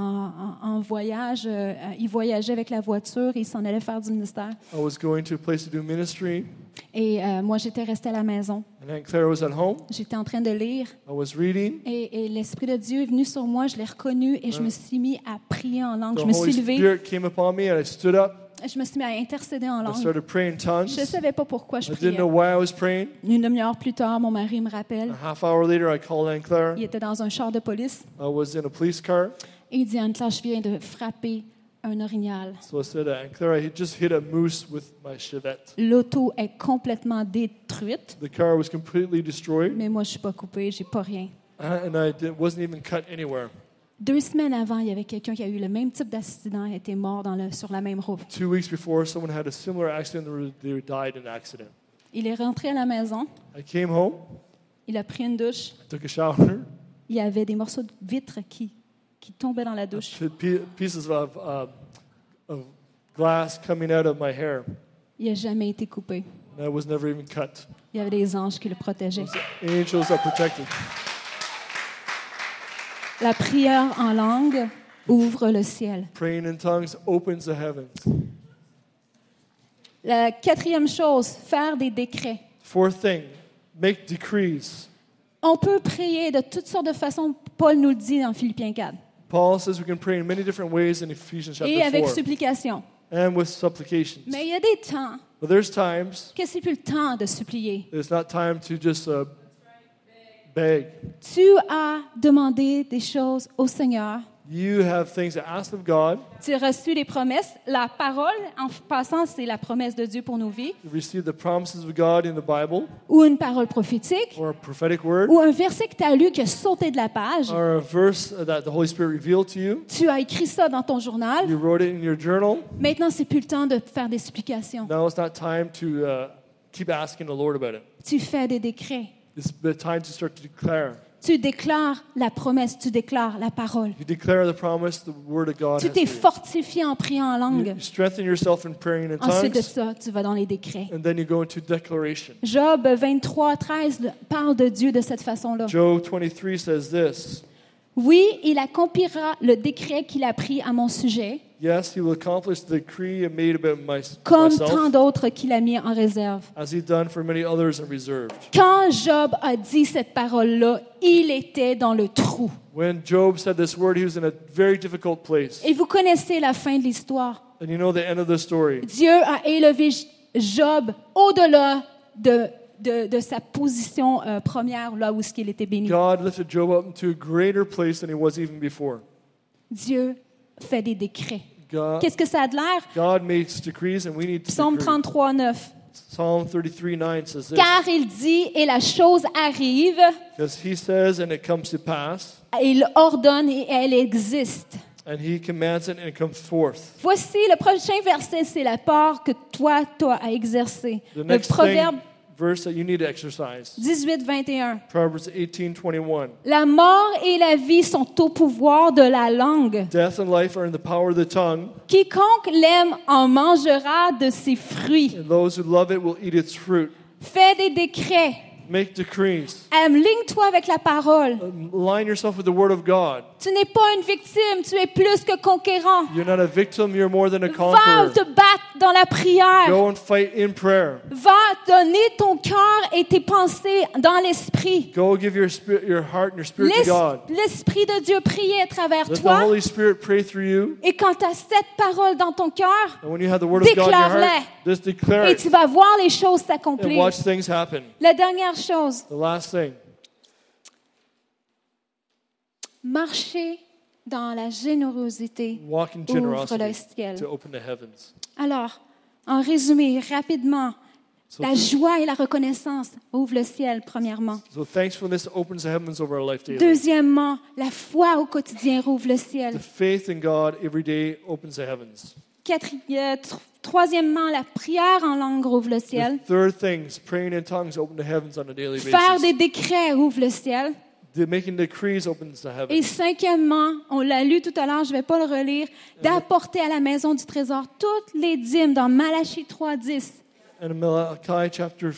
[SPEAKER 2] en voyage, il voyageait avec la voiture, il s'en allait faire du ministère.
[SPEAKER 1] I was going to a place to do ministry,
[SPEAKER 2] Et moi, j'étais restée à la maison.
[SPEAKER 1] and Aunt Clara was at home.
[SPEAKER 2] J'étais en train de lire.
[SPEAKER 1] I was reading.
[SPEAKER 2] Et l'Esprit de Dieu est venu sur moi, je l'ai reconnu et je me suis mis à prier en langue.
[SPEAKER 1] The
[SPEAKER 2] Je me
[SPEAKER 1] Holy
[SPEAKER 2] suis levée,
[SPEAKER 1] Spirit came upon me, and I stood up.
[SPEAKER 2] je me suis mis à intercéder en
[SPEAKER 1] I
[SPEAKER 2] langue.
[SPEAKER 1] started praying in tongues.
[SPEAKER 2] Je ne savais pas pourquoi je
[SPEAKER 1] I didn't
[SPEAKER 2] priais.
[SPEAKER 1] know why I was praying.
[SPEAKER 2] Une demi-heure plus tard, mon mari me rappelle.
[SPEAKER 1] A half hour later, I called Aunt Clara.
[SPEAKER 2] Il était dans un char de police
[SPEAKER 1] I was in a police car.
[SPEAKER 2] et il dit, Anne-Claire, je viens de frapper un orignal.
[SPEAKER 1] So I said, Aunt Clara, I just hit a moose with my Chevette.
[SPEAKER 2] L'auto est complètement détruite,
[SPEAKER 1] The car was completely destroyed,
[SPEAKER 2] mais moi, je ne suis pas coupée, j'ai pas rien.
[SPEAKER 1] and I wasn't even cut anywhere.
[SPEAKER 2] 2 semaines avant, il y avait quelqu'un qui a eu le même type d'accident et était mort sur la même route.
[SPEAKER 1] 2 weeks before, someone had a similar accident. They died in an accident.
[SPEAKER 2] Il est rentré à la maison,
[SPEAKER 1] I came home.
[SPEAKER 2] il a pris une douche,
[SPEAKER 1] I took a shower.
[SPEAKER 2] il y avait des morceaux de vitre qui tombaient dans la douche.
[SPEAKER 1] Pieces of glass coming out of my hair.
[SPEAKER 2] Il n'a jamais été coupé.
[SPEAKER 1] And I was never even cut.
[SPEAKER 2] Il y avait des anges qui le protégeaient.
[SPEAKER 1] Angels that protected.
[SPEAKER 2] La prière en langue ouvre le ciel.
[SPEAKER 1] Praying in tongues opens the heavens.
[SPEAKER 2] La 4e chose, faire des décrets.
[SPEAKER 1] Fourth thing, make decrees.
[SPEAKER 2] On peut prier de toutes sortes de façons. Paul nous le dit dans Philippiens 4.
[SPEAKER 1] Paul says we can pray in many different ways in Ephesians
[SPEAKER 2] Et
[SPEAKER 1] chapter
[SPEAKER 2] avec
[SPEAKER 1] 4.
[SPEAKER 2] supplication.
[SPEAKER 1] And with supplications.
[SPEAKER 2] Mais il y a des temps
[SPEAKER 1] But there's times
[SPEAKER 2] que c'est plus le temps de supplier.
[SPEAKER 1] it's not time to just beg.
[SPEAKER 2] Tu as demandé des choses au Seigneur.
[SPEAKER 1] You have things to ask of God.
[SPEAKER 2] Tu as reçu les promesses. La parole, en passant, c'est la promesse de Dieu pour nos vies.
[SPEAKER 1] You receive the promises of God in the Bible,
[SPEAKER 2] Ou une parole prophétique.
[SPEAKER 1] or a prophetic word,
[SPEAKER 2] Ou un verset que tu as lu qui a sauté de la page.
[SPEAKER 1] or a verse that the Holy Spirit revealed to you.
[SPEAKER 2] Tu as écrit ça dans ton journal.
[SPEAKER 1] You wrote it in your journal.
[SPEAKER 2] Maintenant, c'est plus le temps de faire des supplications.
[SPEAKER 1] Now it's not time to keep asking the Lord about it.
[SPEAKER 2] Tu fais des décrets.
[SPEAKER 1] It's the time to start to declare.
[SPEAKER 2] Tu déclares la promesse, tu déclares la parole.
[SPEAKER 1] You declare the promise, the word of God
[SPEAKER 2] Tu
[SPEAKER 1] has
[SPEAKER 2] t'es
[SPEAKER 1] for you.
[SPEAKER 2] fortifié en priant en langue.
[SPEAKER 1] You strengthen yourself in praying in
[SPEAKER 2] Ensuite de
[SPEAKER 1] tongues,
[SPEAKER 2] ça, tu vas dans les décrets.
[SPEAKER 1] and then you go into declaration.
[SPEAKER 2] Job 23:13 parle de Dieu de cette façon-là.
[SPEAKER 1] Job 23 says this,
[SPEAKER 2] Oui, il accomplira le décret qu'il a pris à mon sujet,
[SPEAKER 1] yes, he will accomplish the decree he made about
[SPEAKER 2] comme tant
[SPEAKER 1] myself,
[SPEAKER 2] d'autres qu'il a mis en réserve.
[SPEAKER 1] as he done for many others and reserved.
[SPEAKER 2] Quand Job a dit cette parole-là, il était dans le trou.
[SPEAKER 1] When Job said this word, he was in a very difficult place.
[SPEAKER 2] Et vous connaissez la fin de l'histoire.
[SPEAKER 1] And you know the end of the story.
[SPEAKER 2] Dieu a élevé Job au-delà de sa position première, là où il était béni.
[SPEAKER 1] God lifted Job up into a greater place than he was even before.
[SPEAKER 2] Dieu fait des décrets.
[SPEAKER 1] God,
[SPEAKER 2] Qu'est-ce que ça a de l'air?
[SPEAKER 1] God makes decrees and we need to
[SPEAKER 2] Psaume
[SPEAKER 1] decree.
[SPEAKER 2] 33:9.
[SPEAKER 1] Psalm 33:9 says this,
[SPEAKER 2] Car il dit et la chose arrive,
[SPEAKER 1] because he says and it comes to pass,
[SPEAKER 2] il ordonne et elle existe.
[SPEAKER 1] and he commands it and it comes forth.
[SPEAKER 2] Voici le prochain verset, c'est la part que toi as exercée.
[SPEAKER 1] The
[SPEAKER 2] Le
[SPEAKER 1] next
[SPEAKER 2] proverbe
[SPEAKER 1] verse that you need to exercise,
[SPEAKER 2] 18:21.
[SPEAKER 1] Proverbs 18:21.
[SPEAKER 2] La mort et la vie sont au pouvoir de la langue.
[SPEAKER 1] Death and life are in the power of the tongue,
[SPEAKER 2] Quiconque l'aime en mangera de ses fruits.
[SPEAKER 1] and those who love it will eat its fruit.
[SPEAKER 2] Fais des décrets.
[SPEAKER 1] Make decrees.
[SPEAKER 2] Ligne-toi avec la parole.
[SPEAKER 1] Align yourself with the word of God.
[SPEAKER 2] Tu n'es pas une victime, tu es plus que conquérant.
[SPEAKER 1] You're not a victim, you're more than a
[SPEAKER 2] Va
[SPEAKER 1] conqueror.
[SPEAKER 2] te battre dans la prière.
[SPEAKER 1] Go and fight in prayer.
[SPEAKER 2] Va donner ton cœur et tes pensées dans l'esprit.
[SPEAKER 1] Go give your spirit, your heart and your spirit to God.
[SPEAKER 2] L'Esprit de Dieu prie à travers
[SPEAKER 1] Let the
[SPEAKER 2] toi.
[SPEAKER 1] Holy Spirit pray through you.
[SPEAKER 2] Et quand tu as cette parole dans ton cœur,
[SPEAKER 1] And when you have the word of God in your heart, just declare
[SPEAKER 2] et
[SPEAKER 1] it
[SPEAKER 2] tu vas voir les choses
[SPEAKER 1] and
[SPEAKER 2] s'accomplir.
[SPEAKER 1] watch things happen.
[SPEAKER 2] La dernière chose,
[SPEAKER 1] The last thing,
[SPEAKER 2] marcher dans la générosité
[SPEAKER 1] walk in
[SPEAKER 2] ouvre le
[SPEAKER 1] generosity
[SPEAKER 2] ciel.
[SPEAKER 1] to open the heavens.
[SPEAKER 2] Alors, en résumé, rapidement,
[SPEAKER 1] So,
[SPEAKER 2] la joie et la reconnaissance ouvrent le ciel, premièrement.
[SPEAKER 1] so thankfulness opens the heavens over our life daily.
[SPEAKER 2] Deuxièmement, la foi au quotidien rouvre le
[SPEAKER 1] The
[SPEAKER 2] ciel.
[SPEAKER 1] faith in God every day opens the heavens.
[SPEAKER 2] Troisièmement, la prière en langue rouvre le ciel.
[SPEAKER 1] The third thing is praying in tongues open the heavens on a daily
[SPEAKER 2] Faire des
[SPEAKER 1] basis.
[SPEAKER 2] décrets ouvre le ciel.
[SPEAKER 1] Making decrees opens the
[SPEAKER 2] Et
[SPEAKER 1] heavens.
[SPEAKER 2] cinquièmement, on l'a lu tout à l'heure, je ne vais pas le relire, d'apporter à la maison du trésor toutes les dîmes dans Malachie 3:10.
[SPEAKER 1] And Malachi chapter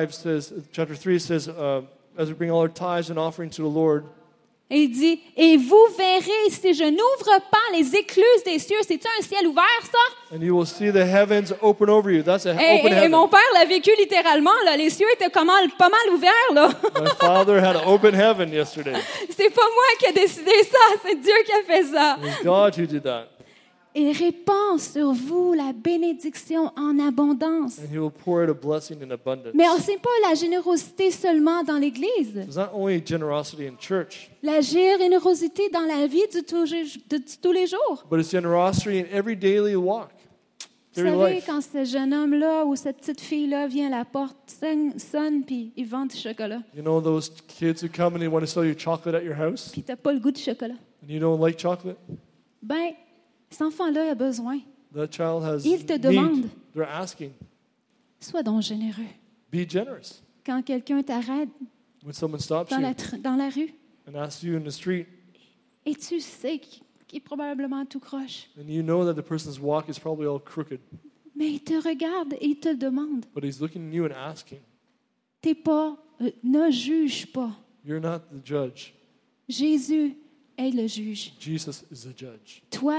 [SPEAKER 1] 3 says, as we bring all our tithes and offerings to the Lord,
[SPEAKER 2] Et il dit, et vous verrez si je n'ouvre pas les écluses des cieux. C'est-tu un ciel ouvert, ça?
[SPEAKER 1] and you will see the heavens open over you. That's an open
[SPEAKER 2] Et
[SPEAKER 1] heaven.
[SPEAKER 2] mon père l'a vécu littéralement, là. Les cieux étaient pas mal ouverts, là.
[SPEAKER 1] My father had an open heaven yesterday.
[SPEAKER 2] C'est pas moi qui ai décidé ça, c'est Dieu qui a fait ça.
[SPEAKER 1] It was God who did that.
[SPEAKER 2] Il répand sur vous la bénédiction en abondance.
[SPEAKER 1] And he will pour out a blessing in abundance.
[SPEAKER 2] Mais ce n'est pas la générosité seulement dans l'Église.
[SPEAKER 1] It's not only generosity in church,
[SPEAKER 2] La générosité dans la vie de tous les jours.
[SPEAKER 1] but it's generosity in every daily walk,
[SPEAKER 2] Vous
[SPEAKER 1] daily
[SPEAKER 2] savez,
[SPEAKER 1] life.
[SPEAKER 2] quand ce jeune homme-là ou cette petite fille-là vient à la porte, sonne, puis il vend du chocolat.
[SPEAKER 1] You know those kids who come and they want to sell you chocolate at your house,
[SPEAKER 2] Puis tu n'as pas le goût de chocolat.
[SPEAKER 1] and you don't like chocolate?
[SPEAKER 2] Ben, cet enfant-là a besoin.
[SPEAKER 1] That child has
[SPEAKER 2] Il te
[SPEAKER 1] need.
[SPEAKER 2] demande.
[SPEAKER 1] They're asking.
[SPEAKER 2] Sois donc généreux.
[SPEAKER 1] Be generous.
[SPEAKER 2] Quand quelqu'un t'arrête
[SPEAKER 1] When someone stops
[SPEAKER 2] dans
[SPEAKER 1] you
[SPEAKER 2] dans la rue
[SPEAKER 1] and asks you in the street,
[SPEAKER 2] et tu sais qu'il est probablement tout croche,
[SPEAKER 1] and you know that the person's walk is probably all crooked,
[SPEAKER 2] mais il te regarde et il te le demande.
[SPEAKER 1] but he's looking at you and asking.
[SPEAKER 2] T'es pas, ne juge pas.
[SPEAKER 1] You're not the judge.
[SPEAKER 2] Jésus est le juge.
[SPEAKER 1] Jesus is the judge.
[SPEAKER 2] Toi,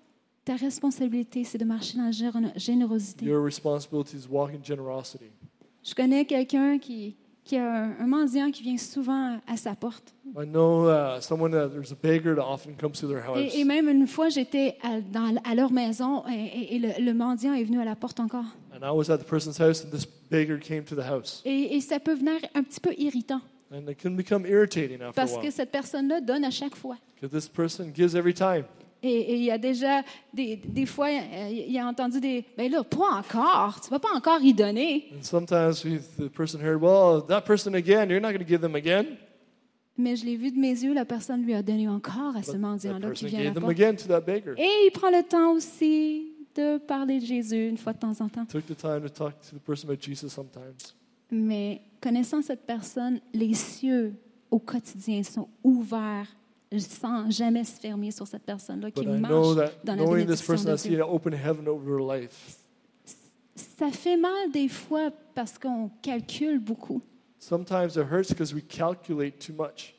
[SPEAKER 2] ta responsabilité, c'est de marcher dans la générosité.
[SPEAKER 1] Your responsibility is walk in generosity.
[SPEAKER 2] Je connais quelqu'un qui a un mendiant qui vient souvent à sa porte.
[SPEAKER 1] I know someone there's a beggar that often comes to their house.
[SPEAKER 2] Et même une fois, j'étais à leur maison et le mendiant est venu à la porte encore.
[SPEAKER 1] And I was at the person's house, and this beggar came to the house.
[SPEAKER 2] Et ça peut venir un petit peu irritant
[SPEAKER 1] And it can become irritating after a
[SPEAKER 2] parce que
[SPEAKER 1] while,
[SPEAKER 2] cette personne-là donne à chaque fois.
[SPEAKER 1] because this person gives every time.
[SPEAKER 2] Et il y a déjà des fois, il a entendu ben là, pas encore, tu vas pas encore y donner.
[SPEAKER 1] And sometimes the person heard, well, that person again, you're not going to give them again.
[SPEAKER 2] Mais je l'ai vu de mes yeux, la personne lui a donné encore à ce
[SPEAKER 1] But that
[SPEAKER 2] mendiant-là qui
[SPEAKER 1] person
[SPEAKER 2] vient à la
[SPEAKER 1] gave them
[SPEAKER 2] porte.
[SPEAKER 1] again to that beggar.
[SPEAKER 2] Et il prend le temps aussi de parler de Jésus une fois de temps en temps.
[SPEAKER 1] Took the time to talk to the person about Jesus sometimes.
[SPEAKER 2] Mais connaissant cette personne, les cieux au quotidien sont ouverts sans jamais se fermer sur cette personne-là qui
[SPEAKER 1] But I know
[SPEAKER 2] marche
[SPEAKER 1] that
[SPEAKER 2] dans la
[SPEAKER 1] knowing this
[SPEAKER 2] bénédiction
[SPEAKER 1] person
[SPEAKER 2] de
[SPEAKER 1] has seen
[SPEAKER 2] Dieu.
[SPEAKER 1] an open heaven over her life.
[SPEAKER 2] Ça fait mal des fois parce qu'on calcule beaucoup.
[SPEAKER 1] Sometimes it hurts because we calculate too much.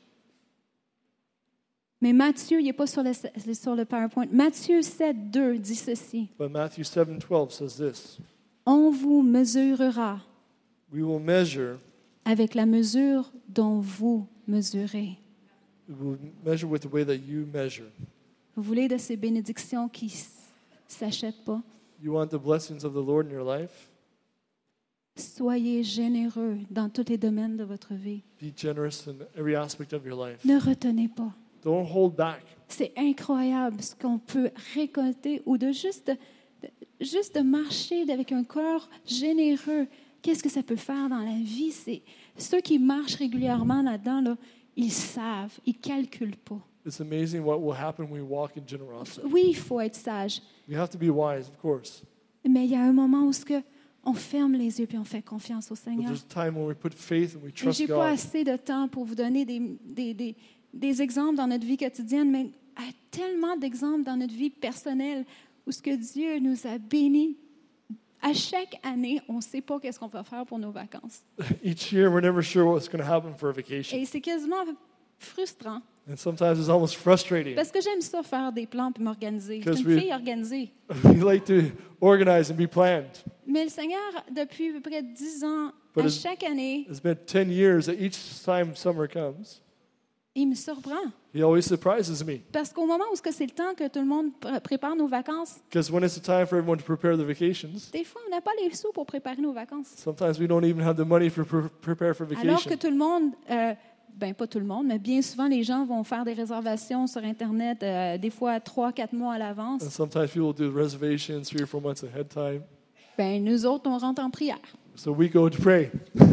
[SPEAKER 2] Mais Matthieu, il n'est pas sur le PowerPoint. Matthieu 7, 2 dit ceci.
[SPEAKER 1] But Matthew 7:12 says this.
[SPEAKER 2] On vous mesurera
[SPEAKER 1] We will measure.
[SPEAKER 2] avec la mesure dont vous mesurez.
[SPEAKER 1] We will measure with the way that you measure.
[SPEAKER 2] Vous voulez de ces bénédictions qui ne s'achètent pas?
[SPEAKER 1] You want the blessings of the Lord in your life?
[SPEAKER 2] Soyez généreux dans tous les domaines de votre vie.
[SPEAKER 1] Be generous in every aspect of your life.
[SPEAKER 2] Ne retenez pas.
[SPEAKER 1] Don't hold back.
[SPEAKER 2] C'est incroyable ce qu'on peut récolter ou de juste de marcher avec un cœur généreux. Qu'est-ce que ça peut faire dans la vie? C'est ceux qui marchent régulièrement là-dedans, là, ils savent, ils calculent pas.
[SPEAKER 1] It's amazing what will happen when we walk in generosity.
[SPEAKER 2] Oui, il faut être sage,
[SPEAKER 1] We have to be wise, of course.
[SPEAKER 2] mais il y a un moment où on ferme les yeux puis on fait confiance au
[SPEAKER 1] But
[SPEAKER 2] Seigneur.
[SPEAKER 1] there's a time when we put faith and we
[SPEAKER 2] Et
[SPEAKER 1] trust
[SPEAKER 2] j'ai pas
[SPEAKER 1] God.
[SPEAKER 2] assez de temps pour vous donner des exemples dans notre vie quotidienne, mais il y a tellement d'exemples dans notre vie personnelle où ce que Dieu nous a bénis. À chaque année, on ne sait pas qu'est-ce qu'on va faire pour nos vacances.
[SPEAKER 1] Each year, we're never sure what's going to happen for a vacation.
[SPEAKER 2] Et c'est quasiment frustrant
[SPEAKER 1] And sometimes it's almost frustrating.
[SPEAKER 2] parce que j'aime ça faire des plans puis m'organiser. Je suis
[SPEAKER 1] Because
[SPEAKER 2] une
[SPEAKER 1] we-
[SPEAKER 2] fille organisée.
[SPEAKER 1] We like to organize and be planned.
[SPEAKER 2] Mais le Seigneur, depuis à peu près 10 ans,
[SPEAKER 1] But
[SPEAKER 2] à
[SPEAKER 1] it's-
[SPEAKER 2] chaque année,
[SPEAKER 1] It's been 10 years that each time summer comes,
[SPEAKER 2] il me surprend.
[SPEAKER 1] He always surprises me.
[SPEAKER 2] Parce qu'au moment où c'est le temps que tout le monde prépare nos vacances,
[SPEAKER 1] Because when it's the time for everyone to prepare the vacations,
[SPEAKER 2] des fois, on n'a pas les sous pour préparer nos vacances.
[SPEAKER 1] sometimes we don't even have the money for prepare for
[SPEAKER 2] Alors que
[SPEAKER 1] vacation.
[SPEAKER 2] tout le monde, pas tout le monde, mais bien souvent, les gens vont faire des réservations sur Internet, des fois 3-4 mois à l'avance.
[SPEAKER 1] And sometimes people do reservations 3 or 4 months ahead time.
[SPEAKER 2] Nous autres, on rentre en prière.
[SPEAKER 1] So we go to pray.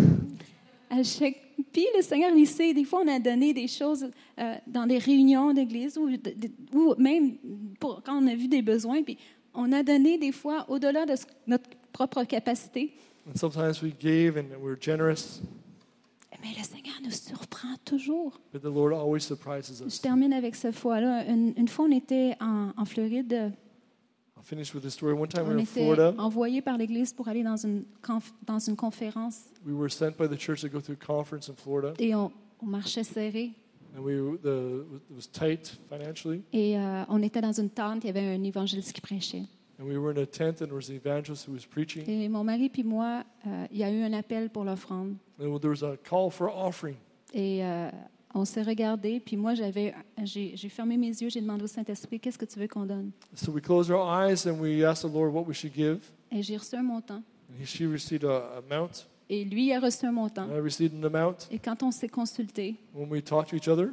[SPEAKER 2] Puis le Seigneur, il sait, des fois, on a donné des choses dans des réunions d'église ou même quand on a vu des besoins, puis on a donné des fois au-delà de notre propre capacité.
[SPEAKER 1] And sometimes we gave and we're generous,
[SPEAKER 2] Mais le Seigneur nous surprend toujours.
[SPEAKER 1] but the Lord always surprises
[SPEAKER 2] Je
[SPEAKER 1] us.
[SPEAKER 2] termine avec cette fois-là. Une fois, on était en Floride.
[SPEAKER 1] I'll finish with this story. One time we
[SPEAKER 2] On
[SPEAKER 1] were in
[SPEAKER 2] était
[SPEAKER 1] Florida.
[SPEAKER 2] envoyés par l'Église pour aller dans une conférence
[SPEAKER 1] We were sent by the church to go to a conference in Florida,
[SPEAKER 2] et on marchait serré.
[SPEAKER 1] and it was tight financially.
[SPEAKER 2] Et on était dans une tente, il y avait un évangéliste qui prêchait.
[SPEAKER 1] And we were in a tent, and there was an evangelist who was preaching.
[SPEAKER 2] Et mon mari puis moi, il y a eu un appel pour l'offrande.
[SPEAKER 1] And there was a call for offering.
[SPEAKER 2] Et on s'est regardé, puis moi, j'ai fermé mes yeux, j'ai demandé au Saint-Esprit, qu'est-ce que tu veux qu'on donne?
[SPEAKER 1] So we closed our eyes and we asked the Lord what we should give.
[SPEAKER 2] Et j'ai reçu un montant.
[SPEAKER 1] And she received an amount,
[SPEAKER 2] Et lui, il a reçu un montant.
[SPEAKER 1] and I received an amount.
[SPEAKER 2] Et quand on s'est consulté,
[SPEAKER 1] When we talked to each other,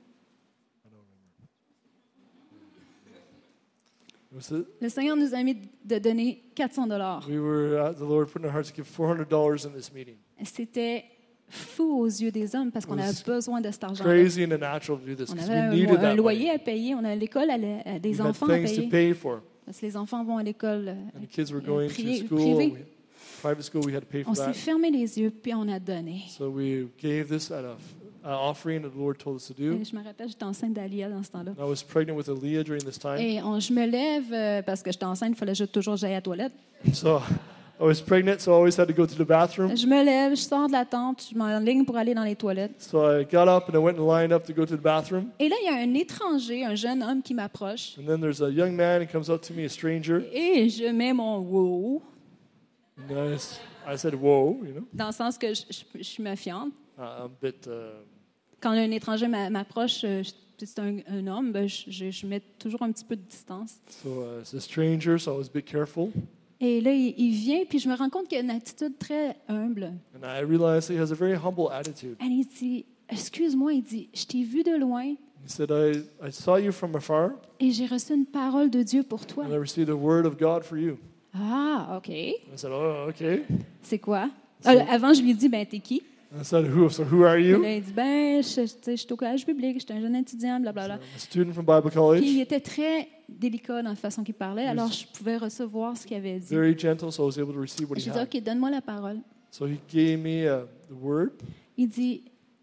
[SPEAKER 1] it was
[SPEAKER 2] le Seigneur nous a mis de donner $400.
[SPEAKER 1] we were the Lord put in our hearts to give $400 in this meeting.
[SPEAKER 2] C'était fou aux yeux des hommes parce qu'on
[SPEAKER 1] It was
[SPEAKER 2] avait besoin de cet argent.
[SPEAKER 1] Crazy and unnatural to do this
[SPEAKER 2] On
[SPEAKER 1] because
[SPEAKER 2] avait
[SPEAKER 1] we needed
[SPEAKER 2] un
[SPEAKER 1] that
[SPEAKER 2] loyer
[SPEAKER 1] money.
[SPEAKER 2] à payer, on a l'école, des
[SPEAKER 1] We had
[SPEAKER 2] enfants à
[SPEAKER 1] things to
[SPEAKER 2] payer.
[SPEAKER 1] pay for,
[SPEAKER 2] Parce que les enfants vont à l'école
[SPEAKER 1] and the kids were going to school.
[SPEAKER 2] privée.
[SPEAKER 1] Private school, we had to pay for
[SPEAKER 2] On s'est
[SPEAKER 1] that.
[SPEAKER 2] fermé les yeux, puis on a donné.
[SPEAKER 1] So we gave this at an offering that the Lord told us to do.
[SPEAKER 2] Et je me rappelle, j'étais enceinte d'Alia dans ce temps-là.
[SPEAKER 1] And I was pregnant with Aaliyah during this time.
[SPEAKER 2] Et je me lève, parce que j'étais enceinte, il fallait toujours que j'aille à la toilette.
[SPEAKER 1] So I was pregnant, so I always had to go to the bathroom.
[SPEAKER 2] Je me lève, je sors de la tente, je m'enligne pour aller dans les toilettes.
[SPEAKER 1] So I got up and I went and lined up to go to the bathroom.
[SPEAKER 2] Et là, il y a un étranger, un jeune homme qui m'approche.
[SPEAKER 1] And then there's a young man who comes up to me, a stranger.
[SPEAKER 2] Et je mets mon wow,
[SPEAKER 1] And I said, whoa,
[SPEAKER 2] dans le sens que je suis méfiante.
[SPEAKER 1] I'm a bit,
[SPEAKER 2] Quand un étranger m'approche, c'est un homme, je mets toujours un petit peu de distance.
[SPEAKER 1] so it's a stranger, so I was a bit careful.
[SPEAKER 2] Et là, il vient, puis je me rends compte qu'il a une attitude très humble.
[SPEAKER 1] And I realized he has a very humble attitude.
[SPEAKER 2] Et il dit, excuse-moi, il dit, je t'ai vu de loin
[SPEAKER 1] He said, I saw you from afar,
[SPEAKER 2] et j'ai reçu une parole de Dieu pour toi.
[SPEAKER 1] and I received a word of God for you.
[SPEAKER 2] Ah, OK.
[SPEAKER 1] I said, oh, okay.
[SPEAKER 2] C'est quoi? Avant, je lui ai dit, t'es qui?
[SPEAKER 1] I said, who are
[SPEAKER 2] Et
[SPEAKER 1] you?
[SPEAKER 2] là, il dit, je suis au collège public, je suis un jeune étudiant, blablabla.
[SPEAKER 1] I'm a student from Bible
[SPEAKER 2] Puis il
[SPEAKER 1] college.
[SPEAKER 2] était très délicat dans la façon qu'il parlait, alors je pouvais recevoir ce qu'il avait dit.
[SPEAKER 1] Very gentle, so I was able to receive what he
[SPEAKER 2] J'ai dit,
[SPEAKER 1] had.
[SPEAKER 2] OK, donne-moi la parole.
[SPEAKER 1] So he gave me the word.
[SPEAKER 2] Il dit,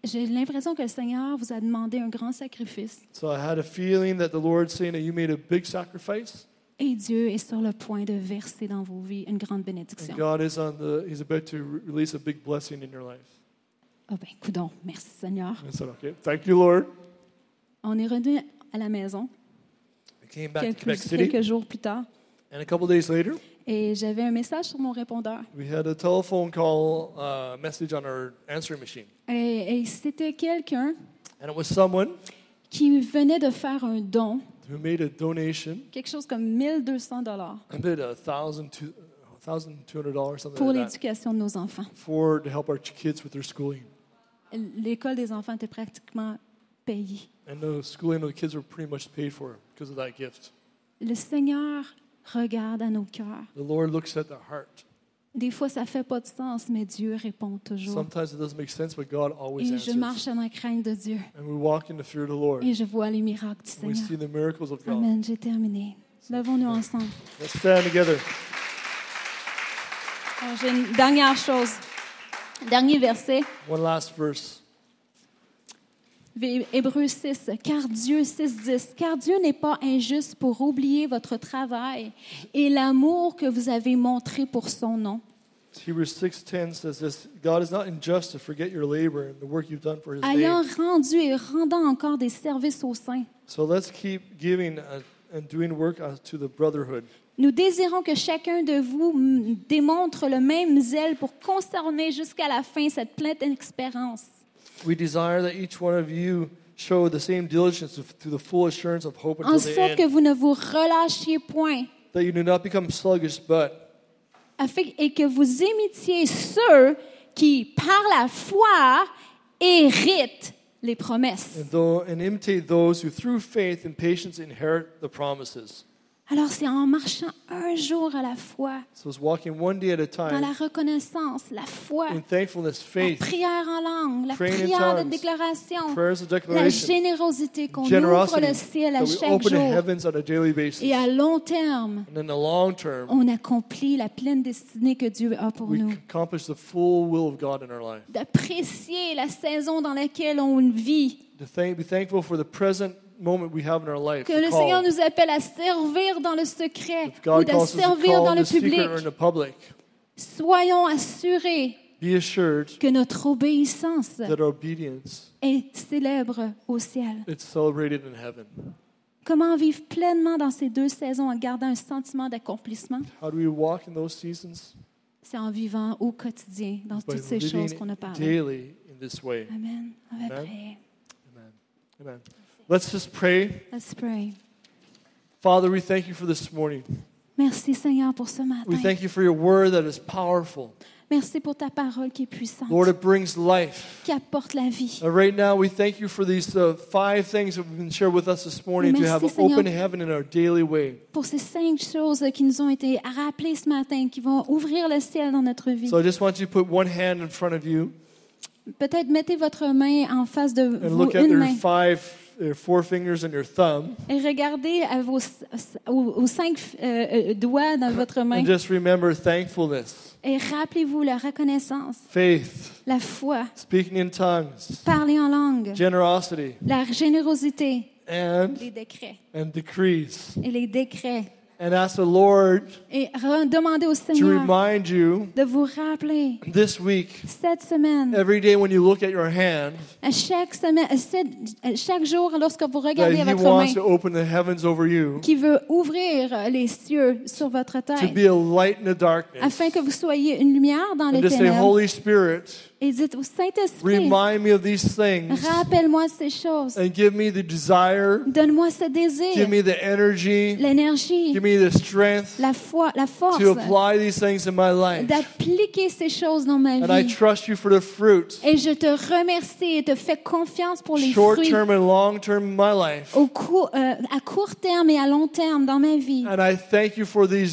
[SPEAKER 2] j'ai l'impression que le Seigneur vous a demandé un grand sacrifice.
[SPEAKER 1] So I had a feeling that the Lord's saying that you made a big sacrifice.
[SPEAKER 2] Et Dieu est sur le point de verser dans vos vies une grande bénédiction.
[SPEAKER 1] And God is He's about to release a big blessing in your life.
[SPEAKER 2] Ah ben, coudonc, merci Seigneur.
[SPEAKER 1] I said, okay, thank you, Lord.
[SPEAKER 2] On est revenu à la maison
[SPEAKER 1] I came back to Quebec City,
[SPEAKER 2] quelques jours plus tard
[SPEAKER 1] and a couple days later,
[SPEAKER 2] et j'avais un message sur mon répondeur.
[SPEAKER 1] we had a telephone call message on our answering machine.
[SPEAKER 2] Et c'était quelqu'un
[SPEAKER 1] And it was someone
[SPEAKER 2] qui venait de faire un don,
[SPEAKER 1] who made a donation,
[SPEAKER 2] quelque chose comme $1,200
[SPEAKER 1] a bit $1,200, something
[SPEAKER 2] pour
[SPEAKER 1] like that,
[SPEAKER 2] l'éducation de nos enfants.
[SPEAKER 1] to help our kids with their schooling.
[SPEAKER 2] L'école des enfants était pratiquement payée.
[SPEAKER 1] And the schooling of the kids were pretty much paid for because of that gift.
[SPEAKER 2] Le Seigneur regarde à nos cœurs.
[SPEAKER 1] The Lord looks at the heart.
[SPEAKER 2] Des fois, ça ne fait pas de sens, mais Dieu répond toujours.
[SPEAKER 1] Sometimes it doesn't make sense, but God always
[SPEAKER 2] Et je
[SPEAKER 1] answers.
[SPEAKER 2] marche dans la crainte de Dieu.
[SPEAKER 1] And we walk in the fear of the Lord.
[SPEAKER 2] Et je vois les miracles du
[SPEAKER 1] And we
[SPEAKER 2] Seigneur.
[SPEAKER 1] see the miracles of God.
[SPEAKER 2] Amen. J'ai terminé. Levons-nous ensemble.
[SPEAKER 1] Let's stand together.
[SPEAKER 2] Alors, j'ai une dernière chose. Dernier verset.
[SPEAKER 1] One last verse.
[SPEAKER 2] Hébreux 6. Car Dieu, 6:10. Car Dieu n'est pas injuste pour oublier votre travail et l'amour que vous avez montré pour son nom.
[SPEAKER 1] Hebrews 6:10 says this, God is not unjust to forget your labor and the work you've done for his
[SPEAKER 2] Ayant
[SPEAKER 1] name.
[SPEAKER 2] rendu et rendant encore des services aux saints.
[SPEAKER 1] So let's keep giving and doing work to the brotherhood.
[SPEAKER 2] Nous désirons que chacun de vous démontre le même zèle pour conserver jusqu'à la fin cette pleine expérience.
[SPEAKER 1] We desire that each one of you show the same diligence to the full assurance of hope
[SPEAKER 2] En
[SPEAKER 1] until the
[SPEAKER 2] sorte que
[SPEAKER 1] end.
[SPEAKER 2] vous ne vous relâchiez point
[SPEAKER 1] That you do not become sluggish, but
[SPEAKER 2] et que vous imitiez ceux qui, par la foi, héritent les promesses.
[SPEAKER 1] and imitate those who through faith and patience inherit the promises.
[SPEAKER 2] Alors, c'est en marchant un jour à la fois,
[SPEAKER 1] So it's walking one day at a
[SPEAKER 2] dans la
[SPEAKER 1] time
[SPEAKER 2] reconnaissance, la foi,
[SPEAKER 1] in thankfulness,
[SPEAKER 2] la
[SPEAKER 1] faith,
[SPEAKER 2] prière en langue, la
[SPEAKER 1] praying in
[SPEAKER 2] prière de
[SPEAKER 1] tongues,
[SPEAKER 2] déclaration,
[SPEAKER 1] prayers of
[SPEAKER 2] la
[SPEAKER 1] declaration,
[SPEAKER 2] générosité qu'on ouvre
[SPEAKER 1] generosity,
[SPEAKER 2] le ciel à
[SPEAKER 1] that we
[SPEAKER 2] chaque
[SPEAKER 1] open the
[SPEAKER 2] jour.
[SPEAKER 1] heavens on a daily basis.
[SPEAKER 2] Et à long terme,
[SPEAKER 1] And in the long term,
[SPEAKER 2] on accomplit la pleine destinée que Dieu a pour
[SPEAKER 1] we
[SPEAKER 2] nous.
[SPEAKER 1] accomplish the full will of God in our life.
[SPEAKER 2] D'apprécier la saison dans laquelle on vit.
[SPEAKER 1] Be thankful for the present moment we have in our life.
[SPEAKER 2] Que
[SPEAKER 1] the
[SPEAKER 2] le
[SPEAKER 1] call.
[SPEAKER 2] Seigneur nous appelle à servir dans le secret
[SPEAKER 1] If God
[SPEAKER 2] ou de
[SPEAKER 1] calls us to
[SPEAKER 2] servir
[SPEAKER 1] call
[SPEAKER 2] dans
[SPEAKER 1] in
[SPEAKER 2] le
[SPEAKER 1] the secret
[SPEAKER 2] public.
[SPEAKER 1] or in the public,
[SPEAKER 2] Soyons assurés
[SPEAKER 1] be assured
[SPEAKER 2] que notre obéissance
[SPEAKER 1] that our obedience
[SPEAKER 2] est célèbre au ciel.
[SPEAKER 1] is celebrated in heaven.
[SPEAKER 2] Comment vivre pleinement dans ces deux saisons en gardant un sentiment d'accomplissement?
[SPEAKER 1] How do we walk in those seasons?
[SPEAKER 2] C'est en vivant au quotidien dans
[SPEAKER 1] By
[SPEAKER 2] toutes ces choses
[SPEAKER 1] living
[SPEAKER 2] qu'on a parlé.
[SPEAKER 1] daily in this way.
[SPEAKER 2] Amen. On va
[SPEAKER 1] Amen.
[SPEAKER 2] prier.
[SPEAKER 1] Amen. Amen. Let's just pray.
[SPEAKER 2] Let's pray.
[SPEAKER 1] Father, we thank you for this morning.
[SPEAKER 2] Merci Seigneur pour ce matin.
[SPEAKER 1] We thank you for your word that is powerful.
[SPEAKER 2] Merci pour ta parole qui est puissante,
[SPEAKER 1] Lord, it brings life.
[SPEAKER 2] qui apporte la vie.
[SPEAKER 1] Right now, we thank you for these 5 things that have been shared with us this morning to
[SPEAKER 2] Merci,
[SPEAKER 1] have
[SPEAKER 2] Seigneur.
[SPEAKER 1] open heaven in our daily way.
[SPEAKER 2] Pour ces 5 choses qui nous ont été rappelées ce matin, qui vont ouvrir le ciel dans notre vie.
[SPEAKER 1] So I just want you to put one hand in front of you
[SPEAKER 2] Peut-être mettez votre main en face de
[SPEAKER 1] and
[SPEAKER 2] vous,
[SPEAKER 1] look at
[SPEAKER 2] une
[SPEAKER 1] your
[SPEAKER 2] main,
[SPEAKER 1] 4 fingers and your thumb
[SPEAKER 2] et regardez à aux 5 doigts dans votre main.
[SPEAKER 1] and just remember thankfulness,
[SPEAKER 2] Et rappelez-vous la reconnaissance,
[SPEAKER 1] faith,
[SPEAKER 2] la foi,
[SPEAKER 1] speaking in tongues,
[SPEAKER 2] parler en langue,
[SPEAKER 1] generosity,
[SPEAKER 2] la générosité,
[SPEAKER 1] and
[SPEAKER 2] les décrets
[SPEAKER 1] decrees.
[SPEAKER 2] et les décrets.
[SPEAKER 1] And ask the Lord
[SPEAKER 2] Et demandez au
[SPEAKER 1] to
[SPEAKER 2] Seigneur
[SPEAKER 1] remind you
[SPEAKER 2] de vous rappeler
[SPEAKER 1] this week,
[SPEAKER 2] cette semaine,
[SPEAKER 1] every day when you look at your hand,
[SPEAKER 2] à chaque semaine, chaque jour, lorsque vous
[SPEAKER 1] that
[SPEAKER 2] regardez
[SPEAKER 1] He
[SPEAKER 2] votre
[SPEAKER 1] wants
[SPEAKER 2] main,
[SPEAKER 1] to open the heavens over you
[SPEAKER 2] qui veut ouvrir les cieux sur votre
[SPEAKER 1] to
[SPEAKER 2] tête,
[SPEAKER 1] be a light in the darkness.
[SPEAKER 2] afin que vous soyez une lumière dans les
[SPEAKER 1] And to say,
[SPEAKER 2] ténèbres.
[SPEAKER 1] Holy Spirit,
[SPEAKER 2] Et dites au Saint-Esprit,
[SPEAKER 1] remind me of these things
[SPEAKER 2] rappelle-moi ces choses.
[SPEAKER 1] and give me the desire,
[SPEAKER 2] Donne-moi ce
[SPEAKER 1] give
[SPEAKER 2] désir,
[SPEAKER 1] me the energy,
[SPEAKER 2] l'énergie,
[SPEAKER 1] give me the strength
[SPEAKER 2] la foi, la force
[SPEAKER 1] to apply these things in my life.
[SPEAKER 2] d'appliquer ces choses dans ma
[SPEAKER 1] And I
[SPEAKER 2] vie.
[SPEAKER 1] trust you for the fruit,
[SPEAKER 2] Et je te remercie et te fais confiance pour les
[SPEAKER 1] short
[SPEAKER 2] fruits
[SPEAKER 1] term and long term in my life.
[SPEAKER 2] à court terme et à long terme dans ma vie.
[SPEAKER 1] And I thank you for these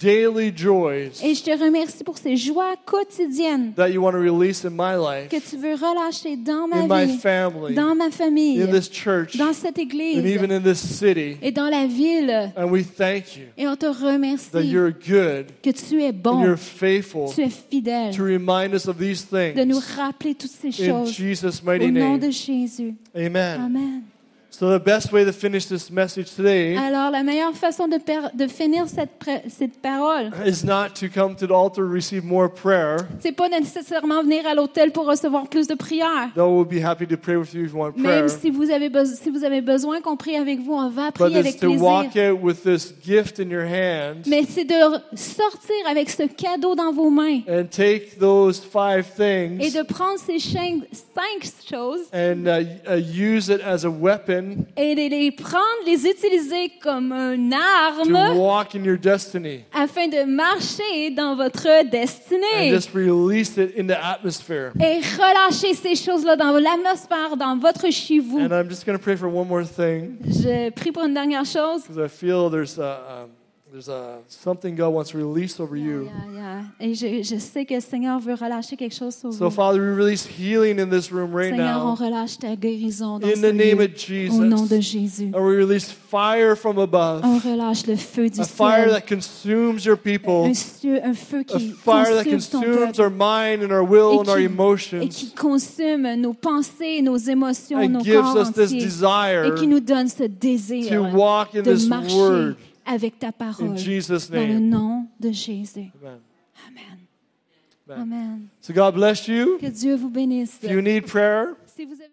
[SPEAKER 1] daily joys
[SPEAKER 2] Et je te remercie pour ces joies quotidiennes
[SPEAKER 1] that you want to release in my life,
[SPEAKER 2] que tu veux relâcher dans
[SPEAKER 1] in
[SPEAKER 2] ma
[SPEAKER 1] my
[SPEAKER 2] vie,
[SPEAKER 1] family,
[SPEAKER 2] dans ma famille,
[SPEAKER 1] in this church,
[SPEAKER 2] dans cette
[SPEAKER 1] and
[SPEAKER 2] église
[SPEAKER 1] even in this city.
[SPEAKER 2] et dans la ville.
[SPEAKER 1] And we thank you
[SPEAKER 2] Et on te
[SPEAKER 1] that
[SPEAKER 2] remercie
[SPEAKER 1] you're good
[SPEAKER 2] que tu es
[SPEAKER 1] and
[SPEAKER 2] bon,
[SPEAKER 1] you're faithful
[SPEAKER 2] tu es fidèle,
[SPEAKER 1] to remind us of these
[SPEAKER 2] de nous
[SPEAKER 1] things.
[SPEAKER 2] rappeler toutes ces
[SPEAKER 1] In
[SPEAKER 2] choses.
[SPEAKER 1] Jesus'
[SPEAKER 2] Au
[SPEAKER 1] mighty
[SPEAKER 2] nom
[SPEAKER 1] name.
[SPEAKER 2] de Jésus.
[SPEAKER 1] Amen.
[SPEAKER 2] Amen.
[SPEAKER 1] So the best way to finish this message today
[SPEAKER 2] Alors, la meilleure façon de finir cette parole,
[SPEAKER 1] is not to come to the altar to receive more prayer,
[SPEAKER 2] c'est pas nécessairement venir à l'autel pour recevoir plus de prières.
[SPEAKER 1] though we'll be happy to pray with you if you want prayer,
[SPEAKER 2] Même si vous avez besoin qu'on prie avec vous, on va
[SPEAKER 1] but
[SPEAKER 2] prier
[SPEAKER 1] it's
[SPEAKER 2] avec
[SPEAKER 1] to walk
[SPEAKER 2] plaisir.
[SPEAKER 1] out with this gift in your hands
[SPEAKER 2] Mais c'est de sortir avec ce cadeau dans vos mains
[SPEAKER 1] and take those 5
[SPEAKER 2] et
[SPEAKER 1] things
[SPEAKER 2] de prendre ces 5 choses
[SPEAKER 1] and use it as a weapon
[SPEAKER 2] et de les prendre, les utiliser comme une
[SPEAKER 1] to
[SPEAKER 2] arme
[SPEAKER 1] walk in your destiny
[SPEAKER 2] afin de marcher dans votre
[SPEAKER 1] and
[SPEAKER 2] destinée
[SPEAKER 1] just release it in the atmosphere.
[SPEAKER 2] et relâcher ces choses-là dans l'atmosphère, dans votre chez vous.
[SPEAKER 1] And I'm just going to pray for one more thing
[SPEAKER 2] Je prie pour une dernière chose.
[SPEAKER 1] because I feel there's something God wants to release over you.
[SPEAKER 2] Et je sais que le Seigneur veut relâcher quelque chose sur
[SPEAKER 1] So
[SPEAKER 2] vous.
[SPEAKER 1] Father, we release healing in this room right
[SPEAKER 2] Seigneur, on
[SPEAKER 1] now
[SPEAKER 2] relâche ta guérison dans
[SPEAKER 1] in
[SPEAKER 2] ce
[SPEAKER 1] the name
[SPEAKER 2] lieu.
[SPEAKER 1] of Jesus.
[SPEAKER 2] Au nom de Jésus.
[SPEAKER 1] And we release fire from above,
[SPEAKER 2] On relâche le feu du
[SPEAKER 1] a fire
[SPEAKER 2] ciel.
[SPEAKER 1] that consumes your people,
[SPEAKER 2] Un feu
[SPEAKER 1] a
[SPEAKER 2] qui
[SPEAKER 1] fire that
[SPEAKER 2] consume ton
[SPEAKER 1] consumes
[SPEAKER 2] peuple
[SPEAKER 1] our mind and our will and our
[SPEAKER 2] et
[SPEAKER 1] emotions
[SPEAKER 2] qui consume nos pensées, nos émotions,
[SPEAKER 1] and
[SPEAKER 2] nos
[SPEAKER 1] gives
[SPEAKER 2] corps
[SPEAKER 1] us this
[SPEAKER 2] entiers
[SPEAKER 1] desire
[SPEAKER 2] et qui nous donne ce désir
[SPEAKER 1] to walk in
[SPEAKER 2] de
[SPEAKER 1] this
[SPEAKER 2] marcher
[SPEAKER 1] word
[SPEAKER 2] avec ta parole
[SPEAKER 1] in Jesus'
[SPEAKER 2] dans le
[SPEAKER 1] name.
[SPEAKER 2] nom de Jésus.
[SPEAKER 1] Amen.
[SPEAKER 2] Amen.
[SPEAKER 1] Amen.
[SPEAKER 2] Amen.
[SPEAKER 1] So God bless you.
[SPEAKER 2] Que Dieu vous bénisse.
[SPEAKER 1] If you need prayer,
[SPEAKER 2] Si vous avez